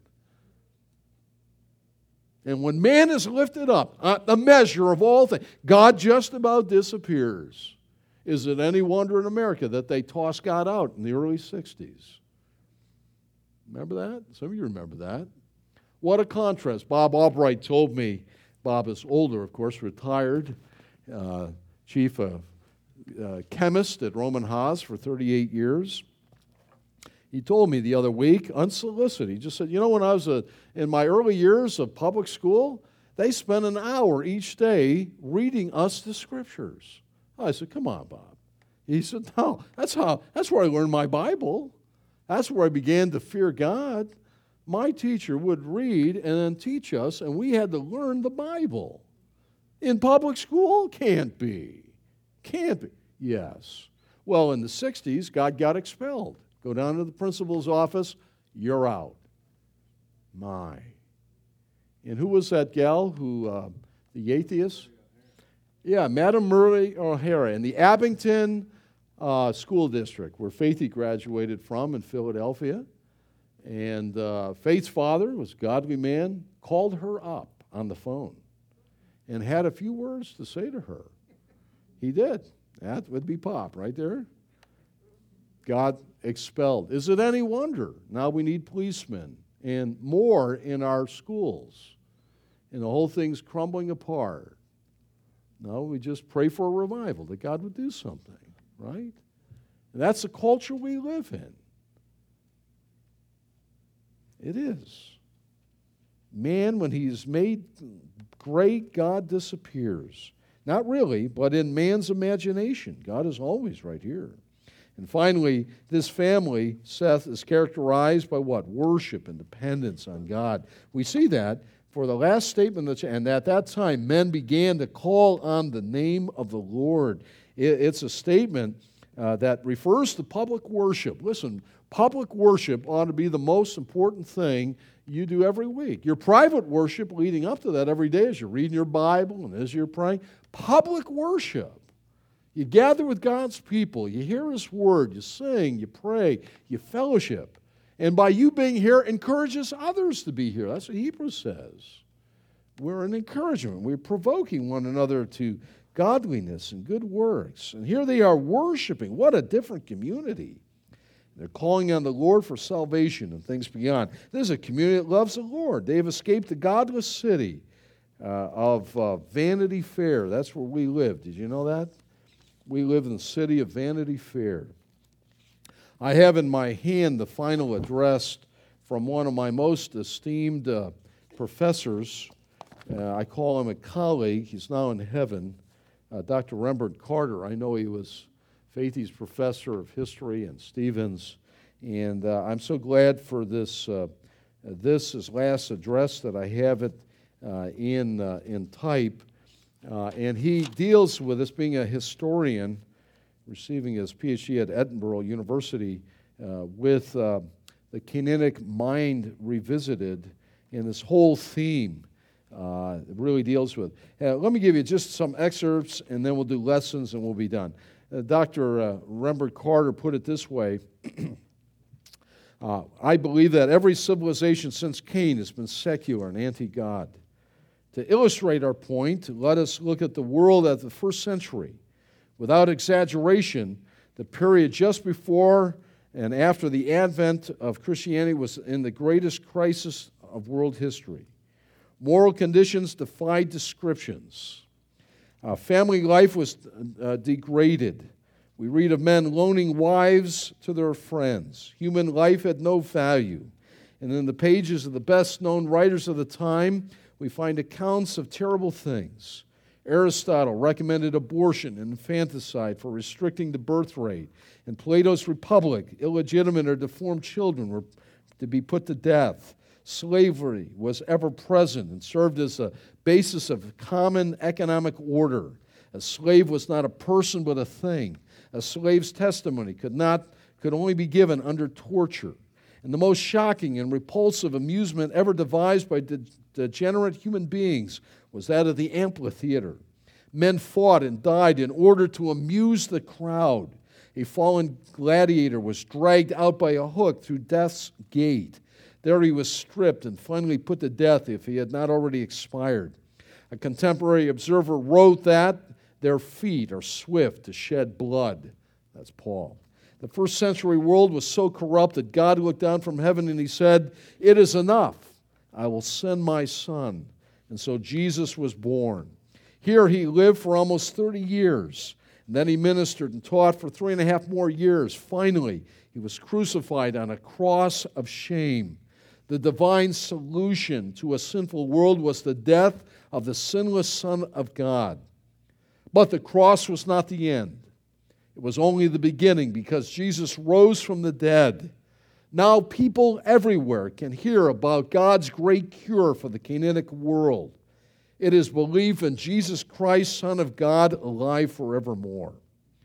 And when man is lifted up, uh, the measure of all things, God just about disappears. Is it any wonder in America that they tossed God out in the early sixties? Remember that? Some of you remember that. What a contrast. Bob Albright told me, Bob is older, of course, retired, uh, chief of uh, chemist at Roman Haas for thirty-eight years. He told me the other week, unsolicited, he just said, you know, when I was a, in my early years of public school, they spent an hour each day reading us the Scriptures. I said, come on, Bob. He said, no, that's how, that's where I learned my Bible. That's where I began to fear God. My teacher would read and then teach us, and we had to learn the Bible. In public school? Can't be. Can't be. Yes. Well, in the sixties, God got expelled. Go down to the principal's office, you're out. My. And who was that gal who, uh, the atheist? Yeah, Madam Murray O'Hara in the Abington uh, School District, where Faithy graduated from in Philadelphia. And uh, Faith's father was a godly man, called her up on the phone and had a few words to say to her. He did. That would be Pop right there. God expelled. Is it any wonder? Now we need policemen and more in our schools. And the whole thing's crumbling apart. No, we just pray for a revival, that God would do something, right? And that's the culture we live in. It is. Man, when he's made great, God disappears. Not really, but in man's imagination. God is always right here. And finally, this family, Seth, is characterized by what? Worship and dependence on God. We see that for the last statement, and at that time, men began to call on the name of the Lord. It's a statement uh, that refers to public worship. Listen, public worship ought to be the most important thing you do every week. Your private worship leading up to that every day as you're reading your Bible and as you're praying. Public worship. You gather with God's people, you hear His Word, you sing, you pray, you fellowship. And by you being here, encourages others to be here. That's what Hebrews says. We're an encouragement. We're provoking one another to godliness and good works. And here they are worshiping. What a different community. They're calling on the Lord for salvation and things beyond. This is a community that loves the Lord. They've escaped the godless city uh, of uh, Vanity Fair. That's where we live. Did you know that? We live in the city of Vanity Fair. I have in my hand the final address from one of my most esteemed uh, professors. Uh, I call him a colleague. He's now in heaven. Uh, Doctor Rembert Carter. I know he was Faithy's professor of history and Stevens. And uh, I'm so glad for this, uh, this his last address that I have it uh, in, uh, in type. Uh, and he deals with this, being a historian, receiving his P H D at Edinburgh University, uh, with uh, the Canaanic mind revisited, and this whole theme uh, it really deals with. Uh, let me give you just some excerpts, and then we'll do lessons, and we'll be done. Uh, Doctor Uh, Rembert Carter put it this way. uh, I believe that every civilization since Cain has been secular and anti-God. To illustrate our point, let us look at the world at the first century. Without exaggeration, the period just before and after the advent of Christianity was in the greatest crisis of world history. Moral conditions defied descriptions. Uh, family life was uh, degraded. We read of men loaning wives to their friends. Human life had no value. And in the pages of the best-known writers of the time, we find accounts of terrible things. Aristotle recommended abortion and infanticide for restricting the birth rate. In Plato's Republic, illegitimate or deformed children were to be put to death. Slavery was ever present and served as a basis of common economic order. A slave was not a person but a thing. A slave's testimony could not could only be given under torture. And the most shocking and repulsive amusement ever devised by de- degenerate human beings was that of the amphitheater. Men fought and died in order to amuse the crowd. A fallen gladiator was dragged out by a hook through death's gate. There he was stripped and finally put to death if he had not already expired. A contemporary observer wrote that Their feet are swift to shed blood. That's Paul. The first century world was so corrupt that God looked down from heaven and he said, "It is enough. I will send my son." And so Jesus was born. Here he lived for almost thirty years. And then he ministered and taught for three and a half more years. Finally, he was crucified on a cross of shame. The divine solution to a sinful world was the death of the sinless Son of God. But the cross was not the end. It was only the beginning, because Jesus rose from the dead. Now people everywhere can hear about God's great cure for the Canaanic world. It is belief in Jesus Christ, Son of God, alive forevermore.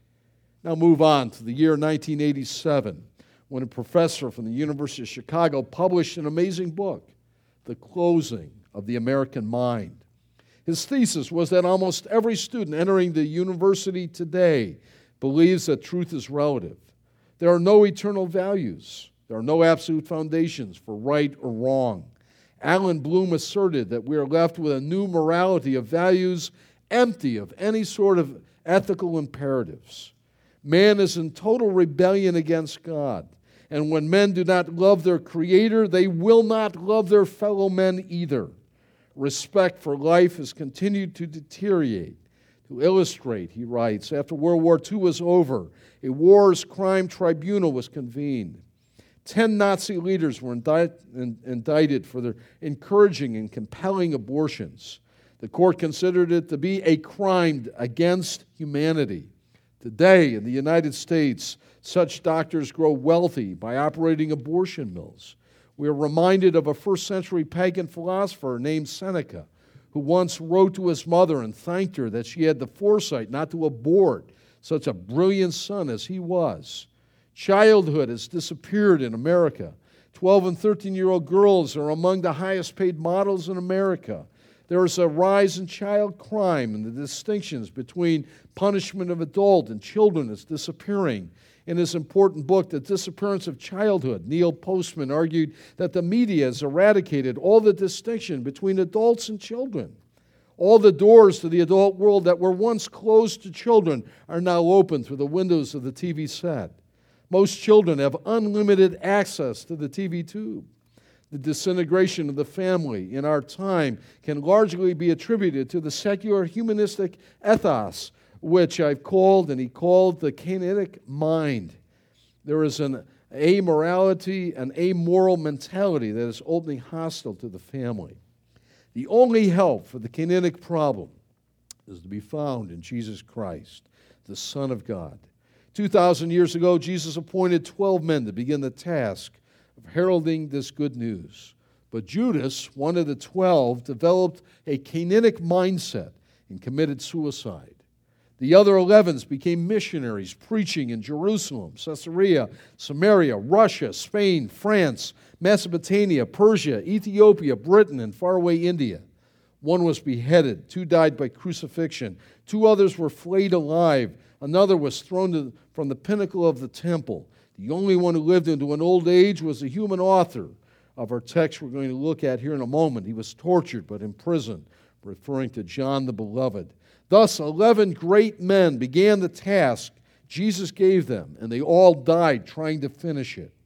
Now move on to the year nineteen eighty-seven, when a professor from the University of Chicago published an amazing book, The Closing of the American Mind. His thesis was that almost every student entering the university today believes that truth is relative. There are no eternal values. There are no absolute foundations for right or wrong. Alan Bloom asserted that we are left with a new morality of values empty of any sort of ethical imperatives. Man is in total rebellion against God. And when men do not love their Creator, they will not love their fellow men either. Respect for life has continued to deteriorate. To illustrate, he writes, after World War Two was over, a wars crime tribunal was convened. Ten Nazi leaders were indict, in, indicted for their encouraging and compelling abortions. The court considered it to be a crime against humanity. Today, in the United States, such doctors grow wealthy by operating abortion mills. We are reminded of a first century pagan philosopher named Seneca, who once wrote to his mother and thanked her that she had the foresight not to abort such a brilliant son as he was. Childhood has disappeared in America. twelve and thirteen-year-old girls are among the highest paid models in America. There is a rise in child crime, and the distinctions between punishment of adult and children is disappearing. In his important book, The Disappearance of Childhood, Neil Postman argued that the media has eradicated all the distinction between adults and children. All the doors to the adult world that were once closed to children are now open through the windows of the T V set. Most children have unlimited access to the T V tube. The disintegration of the family in our time can largely be attributed to the secular humanistic ethos, which I've called, and he called, the Canaanic mind. There is an amorality, an amoral mentality that is openly hostile to the family. The only help for the Canaanic problem is to be found in Jesus Christ, the Son of God. Two thousand years ago, Jesus appointed twelve men to begin the task of heralding this good news. But Judas, one of the twelve, developed a Canaanic mindset and committed suicide. The other eleven became missionaries, preaching in Jerusalem, Caesarea, Samaria, Russia, Spain, France, Mesopotamia, Persia, Ethiopia, Britain, and faraway India. One was beheaded, two died by crucifixion, two others were flayed alive, another was thrown to, from the pinnacle of the temple. The only one who lived into an old age was the human author of our text we're going to look at here in a moment. He was tortured but imprisoned, referring to John the Beloved. Thus, eleven great men began the task Jesus gave them, and they all died trying to finish it.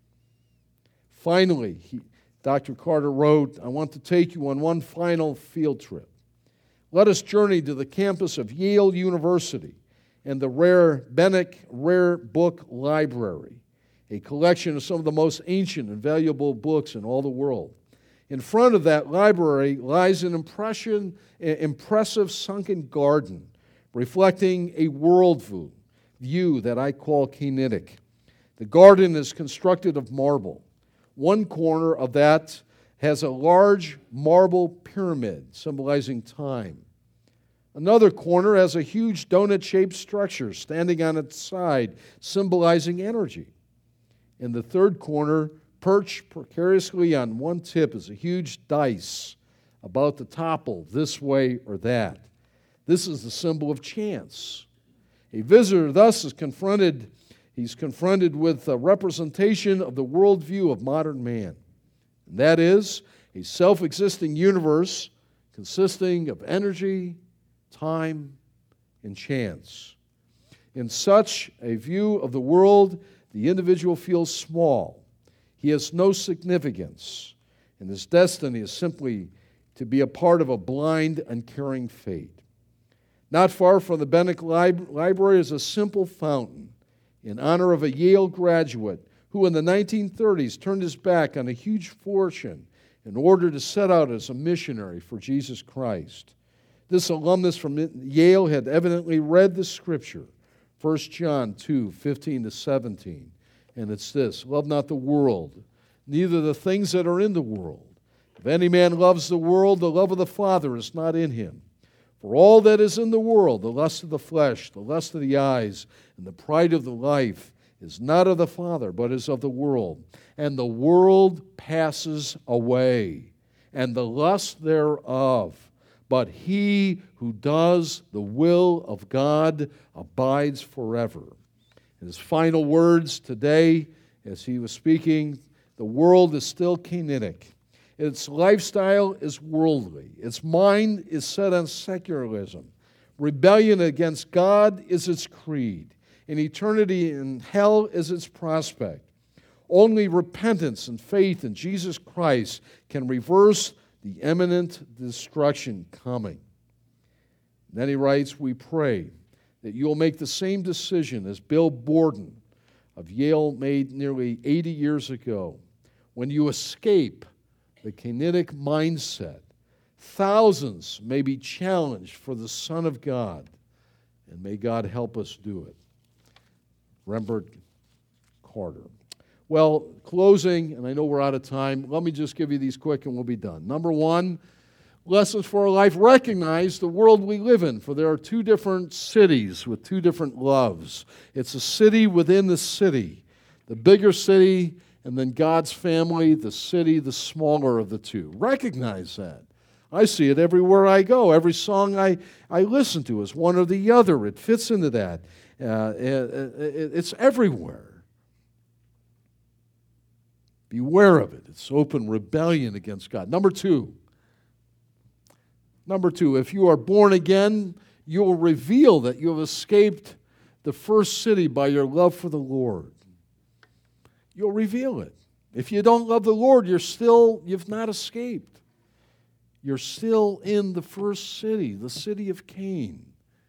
Finally, he, Doctor Carter wrote, I want to take you on one final field trip. Let us journey to the campus of Yale University and the rare Bennick Rare Book Library, a collection of some of the most ancient and valuable books in all the world. In front of that library lies an impression, impressive sunken garden reflecting a worldview view that I call Canaanic. The garden is constructed of marble. One corner of that has a large marble pyramid symbolizing time. Another corner has a huge donut-shaped structure standing on its side, symbolizing energy. In the third corner, perched precariously on one tip, is a huge dice about to topple this way or that. This is the symbol of chance. A visitor thus is confronted, he's confronted with a representation of the worldview of modern man. And that is a self-existing universe consisting of energy, time, and chance. In such a view of the world, the individual feels small. He has no significance, and his destiny is simply to be a part of a blind, uncaring fate. Not far from the Bennett Lib- Library is a simple fountain in honor of a Yale graduate who in the nineteen thirties turned his back on a huge fortune in order to set out as a missionary for Jesus Christ. This alumnus from Yale had evidently read the scripture, First John two, fifteen to seventeen, and it's this: love not the world, neither the things that are in the world. If any man loves the world, the love of the Father is not in him. For all that is in the world, the lust of the flesh, the lust of the eyes, and the pride of the life, is not of the Father, but is of the world. And the world passes away, and the lust thereof. But he who does the will of God abides forever. In his final words today, as he was speaking, the world is still Canaanic. Its lifestyle is worldly. Its mind is set on secularism. Rebellion against God is its creed. And eternity in hell is its prospect. Only repentance and faith in Jesus Christ can reverse the imminent destruction coming. And then he writes, we pray that you'll make the same decision as Bill Borden of Yale made nearly eighty years ago. When you escape the Canaanic mindset, thousands may be challenged for the Son of God, and may God help us do it. Rembert Carter. Well, closing, and I know we're out of time, let me just give you these quick and we'll be done. Number one, lessons for our life. Recognize the world we live in, for there are two different cities with two different loves. It's a city within the city. The bigger city, and then God's family, the city, the smaller of the two. Recognize that. I see it everywhere I go. Every song I, I listen to is one or the other. It fits into that. Uh, it, it, it's everywhere. Beware of it. It's open rebellion against God. Number two. Number two, if you are born again, you will reveal that you have escaped the first city by your love for the Lord. You'll reveal it. If you don't love the Lord, you're still, you've not escaped. You're still in the first city, the city of Cain.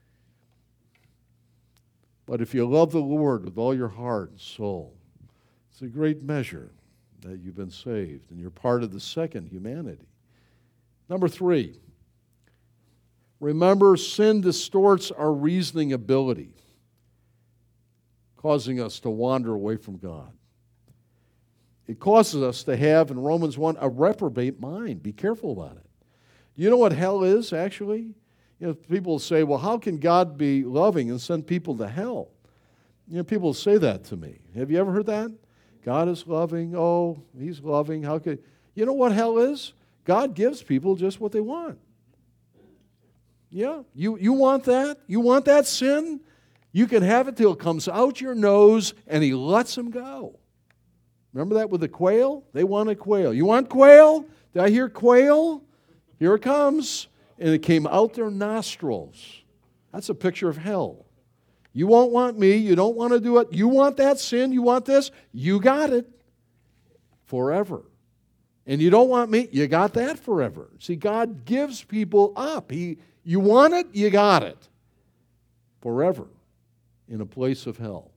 But if you love the Lord with all your heart and soul, it's a great measure that you've been saved, and you're part of the second humanity. Number three, remember, sin distorts our reasoning ability, causing us to wander away from God. It causes us to have, in Romans one, a reprobate mind. Be careful about it. You know what hell is, actually? You know, people say, well, how can God be loving and send people to hell? You know, people say that to me. Have you ever heard that? God is loving. Oh, he's loving. How could... You know what hell is? God gives people just what they want. Yeah, you, you want that? You want that sin? You can have it till it comes out your nose and he lets them go. Remember that with the quail? They wanted quail. You want quail? Did I hear quail? Here it comes. And it came out their nostrils. That's a picture of hell. You won't want me. You don't want to do it. You want that sin. You want this. You got it forever. And you don't want me. You got that forever. See, God gives people up. He, you want it. You got it forever in a place of hell.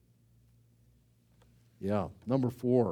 Yeah. Number four.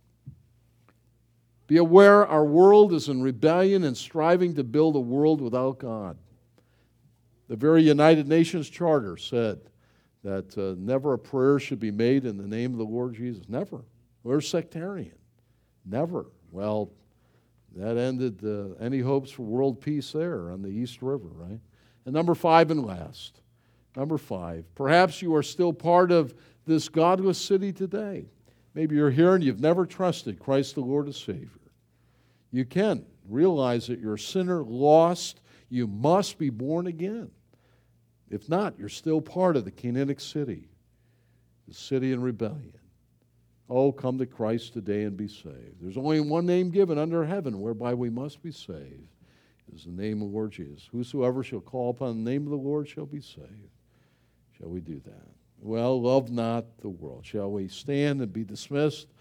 Be aware our world is in rebellion and striving to build a world without God. The very United Nations Charter said that uh, never a prayer should be made in the name of the Lord Jesus. Never. We're sectarian. Never. Well, that ended uh, any hopes for world peace there on the East River, right? And number five and last. Number five. Perhaps you are still part of this godless city today. Maybe you're here and you've never trusted Christ the Lord as Savior. You can realize that you're a sinner, lost. You must be born again. If not, you're still part of the Canaanic city, the city in rebellion. Oh, come to Christ today and be saved. There's only one name given under heaven whereby we must be saved, is the name of the Lord Jesus. Whosoever shall call upon the name of the Lord shall be saved. Shall we do that? Well, love not the world. Shall we stand and be dismissed?